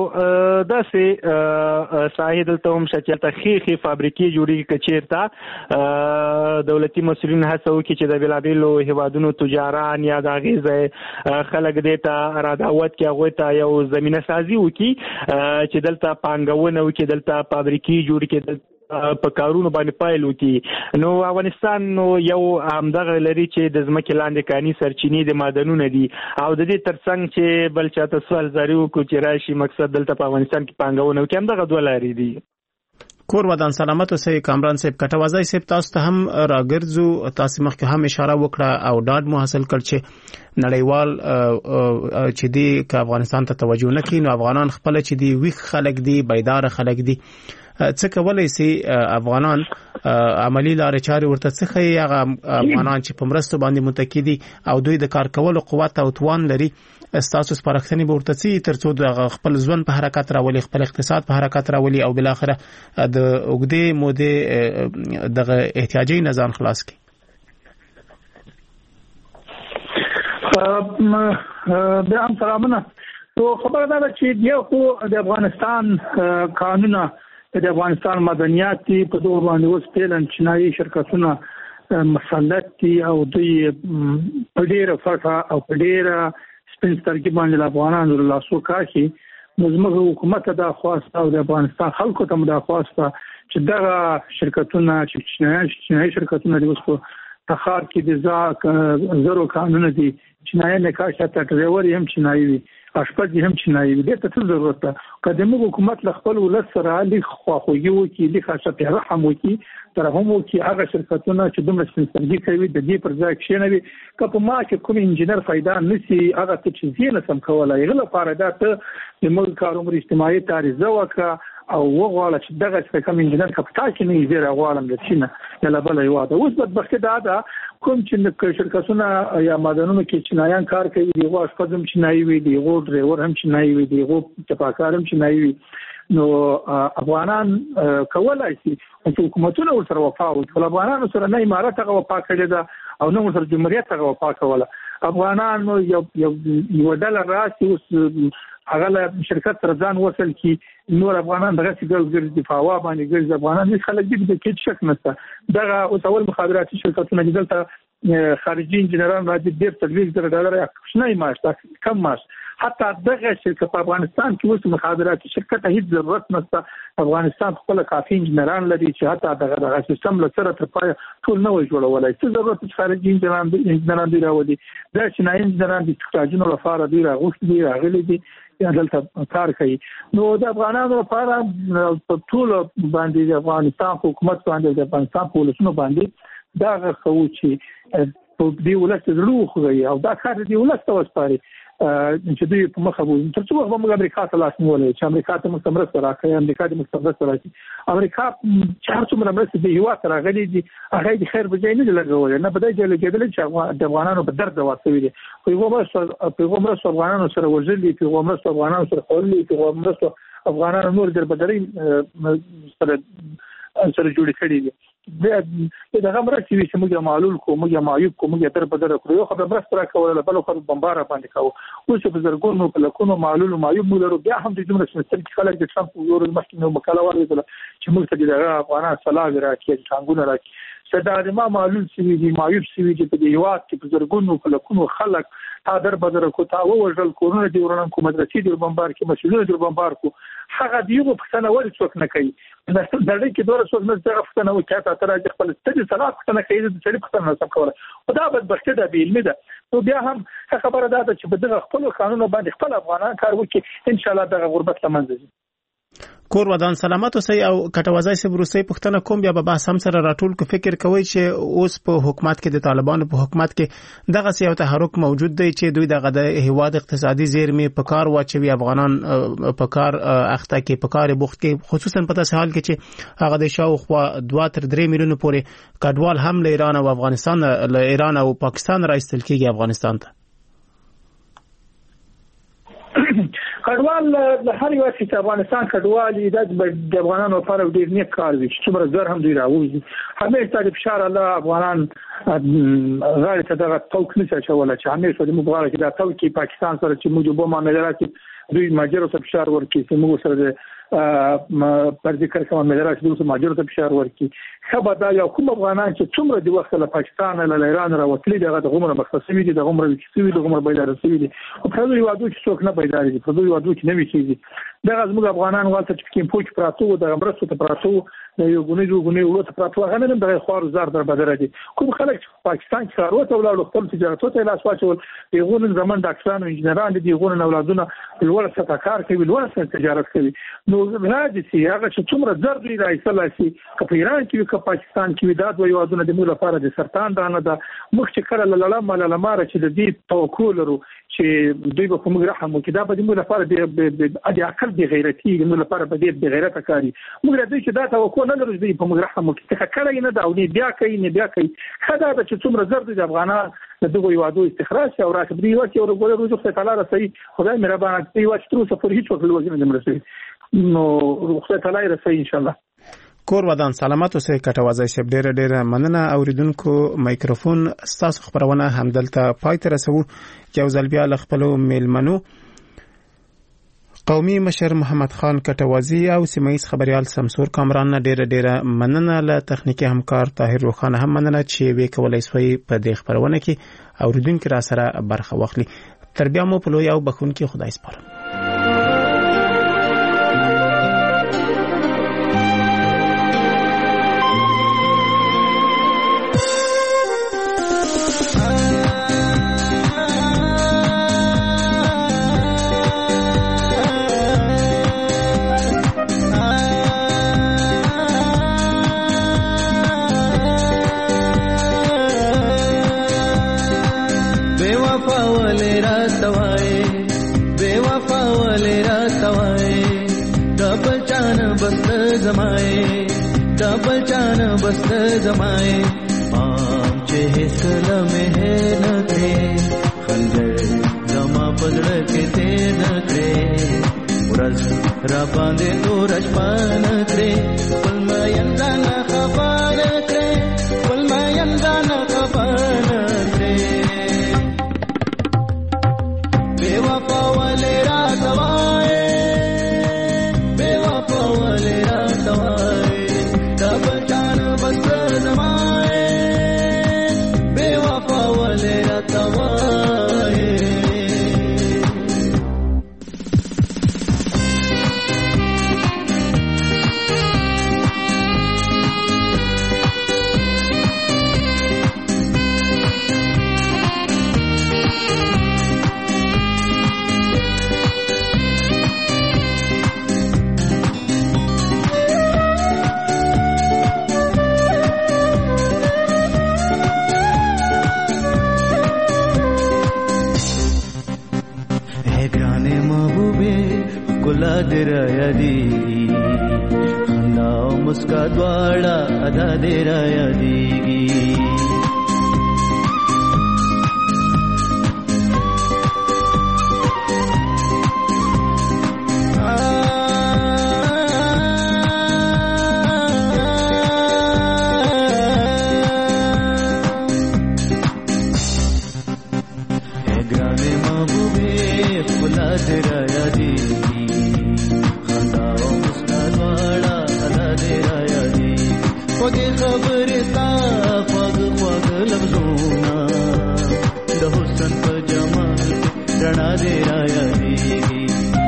داسې ساحې دلته هم شته چې هلته ښې ښې فابریکې جوړېږي که چېرته دولتي مسؤلین هڅه وکړي چې د بېلابېلو هېوادونو تجاران یا د هغې ځای خلک دې ته رادعوت کړي، هغوی ته یو زمینه سازي وکړي چې دلته پانګونه وکړي، دلته فابریکې جوړې کړي، په کارونو باندې پایل وکړي. نو افغانستان نو یو همدغه لري چې د ځمکې لاندې کاني سرچینې د معدنونه دي او د دې ترڅنګ چې بل چاته سوال زاري وکړو چې راشي مقصد دلته په افغانستان کې پانګونه وکړي، همدغه دوه لارې دي. کور ودان سلامت اوسئ کامران صاحب. کټوازی صاحب تاسو ته هم راګرځو، تاسو مخکې هم اشاره وکړه او ډاډ مو حاصل کړ چې نړیوال چې دی که افغانستان ته توجه نه کوي نو افغانان خپل چې دی ویښ خلک دي، بیدار خلک دي. څه کولای سي افغانان عملی لارې چارې ورته څه ښیي هغه افغانان چې په مرستو باندې متکی دي او دوی د کار کولو قوت او توان لري؟ ستاسو سپارښتنې به ورته څه تر څو د خپل ژوند په حرکت راولي، خپل اقتصاد په حرکت راولي او بل اخره د اوږدې مودې دغه احتیاجي نظام خلاص کړي؟ بیا هم سلامونه. تو خبره ده چې یو خو د افغانستان قانونه د افغانستان مدنیات دي په دوه باندې اوس پیلن چینایي شرکتونه مسلط دي او دوی په ډیره فټه او په ډیره سپین سترګې باندې افغانانو له لاسو کاشي. نو زموږ حکومت دا خواسته او د افغانستان خلکو ته دا خواسته چې دغه شرکتونه چې چینایي شرکتونه دي اوس په تخار کې د زرو قانون دي، چینایي نه کاشه ته ډرایور هم چینایي وي، اشپز هم چینایي وي. دې ته څه ضرورت ده؟ که د موږ حکومت له خپل ولس سره لیک خواخوږي وکړي، لیک خاصه رحم وکړي، تر هم وکړي هغه شرکتونه چې دومره سپینسترګي کوي د دې پر ځای کښېنوي. که په ما کې کوم انجینر پیدا نشي هغه ته چې زه نه سم کولی، هغه لپاره دا ته د ملک کاروبار اجتماعي تعرضه وکړه او وغواړه چې دغه څه کوم انجینر کپټا کې نه زیره غواړم د چینه یا لا بل یو ده. اوس بدبختي دا ده کوم چې شرکتونه یا معدنونو کې چینایان کار کوي، دیغه اشپز هم چینایي وي، دیغه ډرایور هم چینایي وي، دیغه چپاکار هم چینایي وي. نو افغانان کولای شي چې حکومتونه ورسره وفا وکړي. افغانانو سره نه امارات هغه وفا کړې ده او نه ورسره جمهوریت هغه وفا کوله. افغانان یو یو یو ډالر راسي اوس هغه له شرکت سره ځان وصل کی، نور افغانان دغه څنګه ګرځي دفاع باندې ګرځي. افغانان هیڅ خلک دې د کې شک نشته. دغه اوس اول مخابراتي شرکتونه چې دلته خارجي انجنیران راځي ډېر تدریس زره ډالر یا کوښنه معاش کم معاش. حتی دغه شرکت په افغانستان کې اوس مخابراتي شرکت هیڅ ضرورت نشته. افغانستان خپل کافي انجنیران لري چې حتی دغه دغه سیستم له سره تر پای ټول نه وي جوړولای. څه ضرورت چې خارجي انجنیران انجنیران دی راوړي؟ دا چې نه انجنیران د تخراجونو لپاره دی راغوښتي دي راغلي دي یا دلته کار کوي. نو د افغانانو لپاره په ټول باندې د افغانستان حکومت باندې د افغانستان پولیسونو باندې دا غوښتو چې په دې ولست زړه خوږي او دا کار دی ولست وسپاري چې دوی په مخه وو. تر څو موږ امریکا ته لاس نیولې چې امریکا ته مستمر سره راکړي، امریکا دې مستمر سره راکړي. امریکا چې هر څومره مرسته دی هوا سره غلي دي هغه د خیر بجای نه لګول نه بدای دی لګیدل چې د افغانانو په درد واسوي دي. خو یو مرسته په مرسته افغانانو سره ورزلي، په مرسته افغانانو سره خولي، په مرسته افغانانو نور در بدري سره سره جوړ کړي دي. دغه مرسته چې موږ معلول کو، موږ معیوب کو، موږ تر بدر کړو. یو خبره مرسته راکوله بل خو بمبار باندې کاوه. اوس په زرګونو په لکونو معلول او معیوب مولرو بیا هم د جمهوریت مستر خلک د ټرمپ ورور مخکینه مکالمه ورغله چې موږ ته دغه افغانان سلام راکړي، څنګه راکړي. صدر ما معلول سوي دي، معیوب سوي دي په دې یوات کې په زرګونو په لکونو خلک تا در بدر کو تا وژل کورونه دی ورنن کو مدرسې دی بمبار کې مسؤلین دی بمبار کو. هغه دیغه پښتنه ول څوک نه کوي. د دې کې دوه څوک نه ځای پښتنه و چې تاسو راځي خپل ستدي صلاح پښتنه کوي د سړي پښتنه نسب کوله. خدا بدبخته ده به علمي ده. نو بیا هم خبره ده چې په دغه خپل قانون باندې خپل افغانان کار وکړي، ان شاء الله دغه غربت لمنځه ځي. کور ودان سلامت اوسئ او کټوازای سه بروسي پښتنه کوم بیا به بحث هم سره راټول کو فکر کوي چې اوس په حکومت کې د طالبانو په حکومت کې دغه سیاست تحرک موجود دی چې دوی دغه د هیواد اقتصادي زیرمې په کار واچوي افغانان په کار اخته کې په کار بوخت کې خصوصا په تاسو حال کې چې هغه د شاوخوا دوه تر درې میلیون پورې کډوال هم له ایران او افغانستان له ایران او پاکستان راځي کېږي افغانستان ته کډوال د هر یو چې افغانستان کډوال د افغانانو لپاره ډیر نیک کار دی چې څومره زر هم دی راوځي همیشه د فشار الله افغانان غاړه ته دغه توک نشي چولای چې همیشه د مبارک کې د توک پاکستان سره چې موږ به معاملات دوی ماجرو ته فشار ورکړي چې موږ سره پر ذکر کوم مدرسې د اوسه ماجرو ته فشار ورکړي خبر دا یو کوم افغانان چې څومره د وخت له پاکستان له ایران راوتلي دغه د عمر مخصوصي دي د عمر وکړي د عمر بیدار رسوي دي او په دوی وادو چې څوک نه بیدار دي په دوی وادو چې نه وی کیږي دغه زموږ افغانان والته چې کوم پوښ پراتو د امرستو ته پراتو د یو غونې یو غونې ورته پراتو هغه نه د خوار زار در بدر دي کوم خلک چې پاکستان کې کاروته ولاړ خپل تجارت ته لاس واچول یغون زمون ډاکټرانو انجنیران دي یغون اولادونه لوړ سطح کار کوي لوړ سطح تجارت کوي نو راځي چې هغه چې څومره زر دوی راځي لاسي په ایران کې په پاکستان کې دا دوی وادونه د موږ لپاره د سرطان دانه ده مخ چې کړه لاله مال لماره چې د دې توکل ورو چې دوی به کوم رحم وکړي دا به موږ لپاره د د عقل د غیرتي موږ لپاره به د غیرت کاری موږ راځي چې دا توکل نه لري په موږ رحم وکړي څه کړه نه دا او نه بیا کوي نه بیا کوي خدای به چې څومره زر د افغانان د دغه یوادو استخراج او راکبري او چې ورغله روزو څخه تعالی رسي خدای مهربان دی او چې تر اوسه پر هیڅ وخت لوګي نه مرسي نو خدای تعالی رسي ان شاء الله کور ودان سلامت اوسئ کټوازای شپ ډیره ډیره مننه اوریدونکو مایکروفون ستاسو خبرونه همدلته پای ته رسو یو ځل بیا ل خپل میلمنو قومي مشر محمد خان کټوازی او سیمایي خبريال سمسور کامران ډیره ډیره مننه ل تخنیکی همکار طاهر روخان هم مننه چې وی کولای سوی په دې خبرونه کې اوریدونکو را سره برخه واخلي تر بیا مو په لوی او بخون کې خدای سپارم डबल चान बस्त जमाए आमचे हे सलम हे नखरे खंजर जमा पगड़ के ते नखरे रस रबांदे तो रजपान करे पलमा यंदा ना खबान करे पलमा यंदा ना खबान करे बेवफा वाले रातवाए बेवफा वाले रातवाए बचान बस जमाए बेवफा वाले रतवाए दराया दी खंदा मुस्का द्वाड़ा अदा दराया दी ग्राने महबूबे खुला दराया दी खबरता पग पग लफ्जोना द हुस्न पर जमाल रणा दे राया दी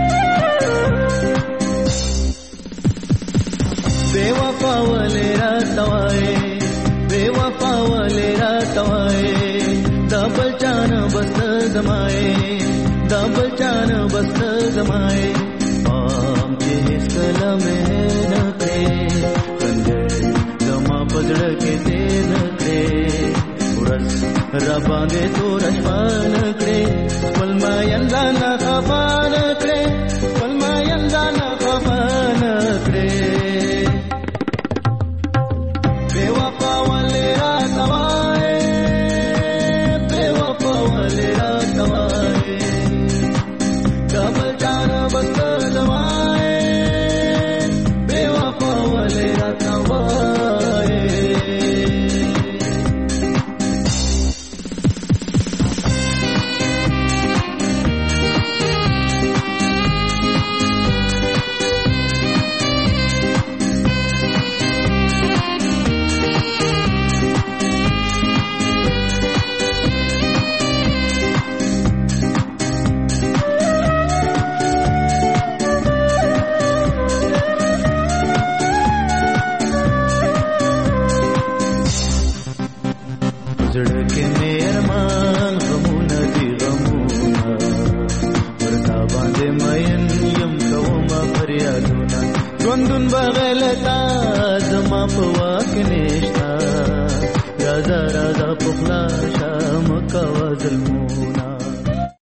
बेवफा वाले रातवाए बेवफा वाले रातवाए दबल चान बस जमाए दबल चान बस जमाए پام چې هیڅ کله مې نه کړې کنده زما پزړه کې دې نه کړې ورځ را باندې تور شپه نه کړې خپل ما ینځان خفا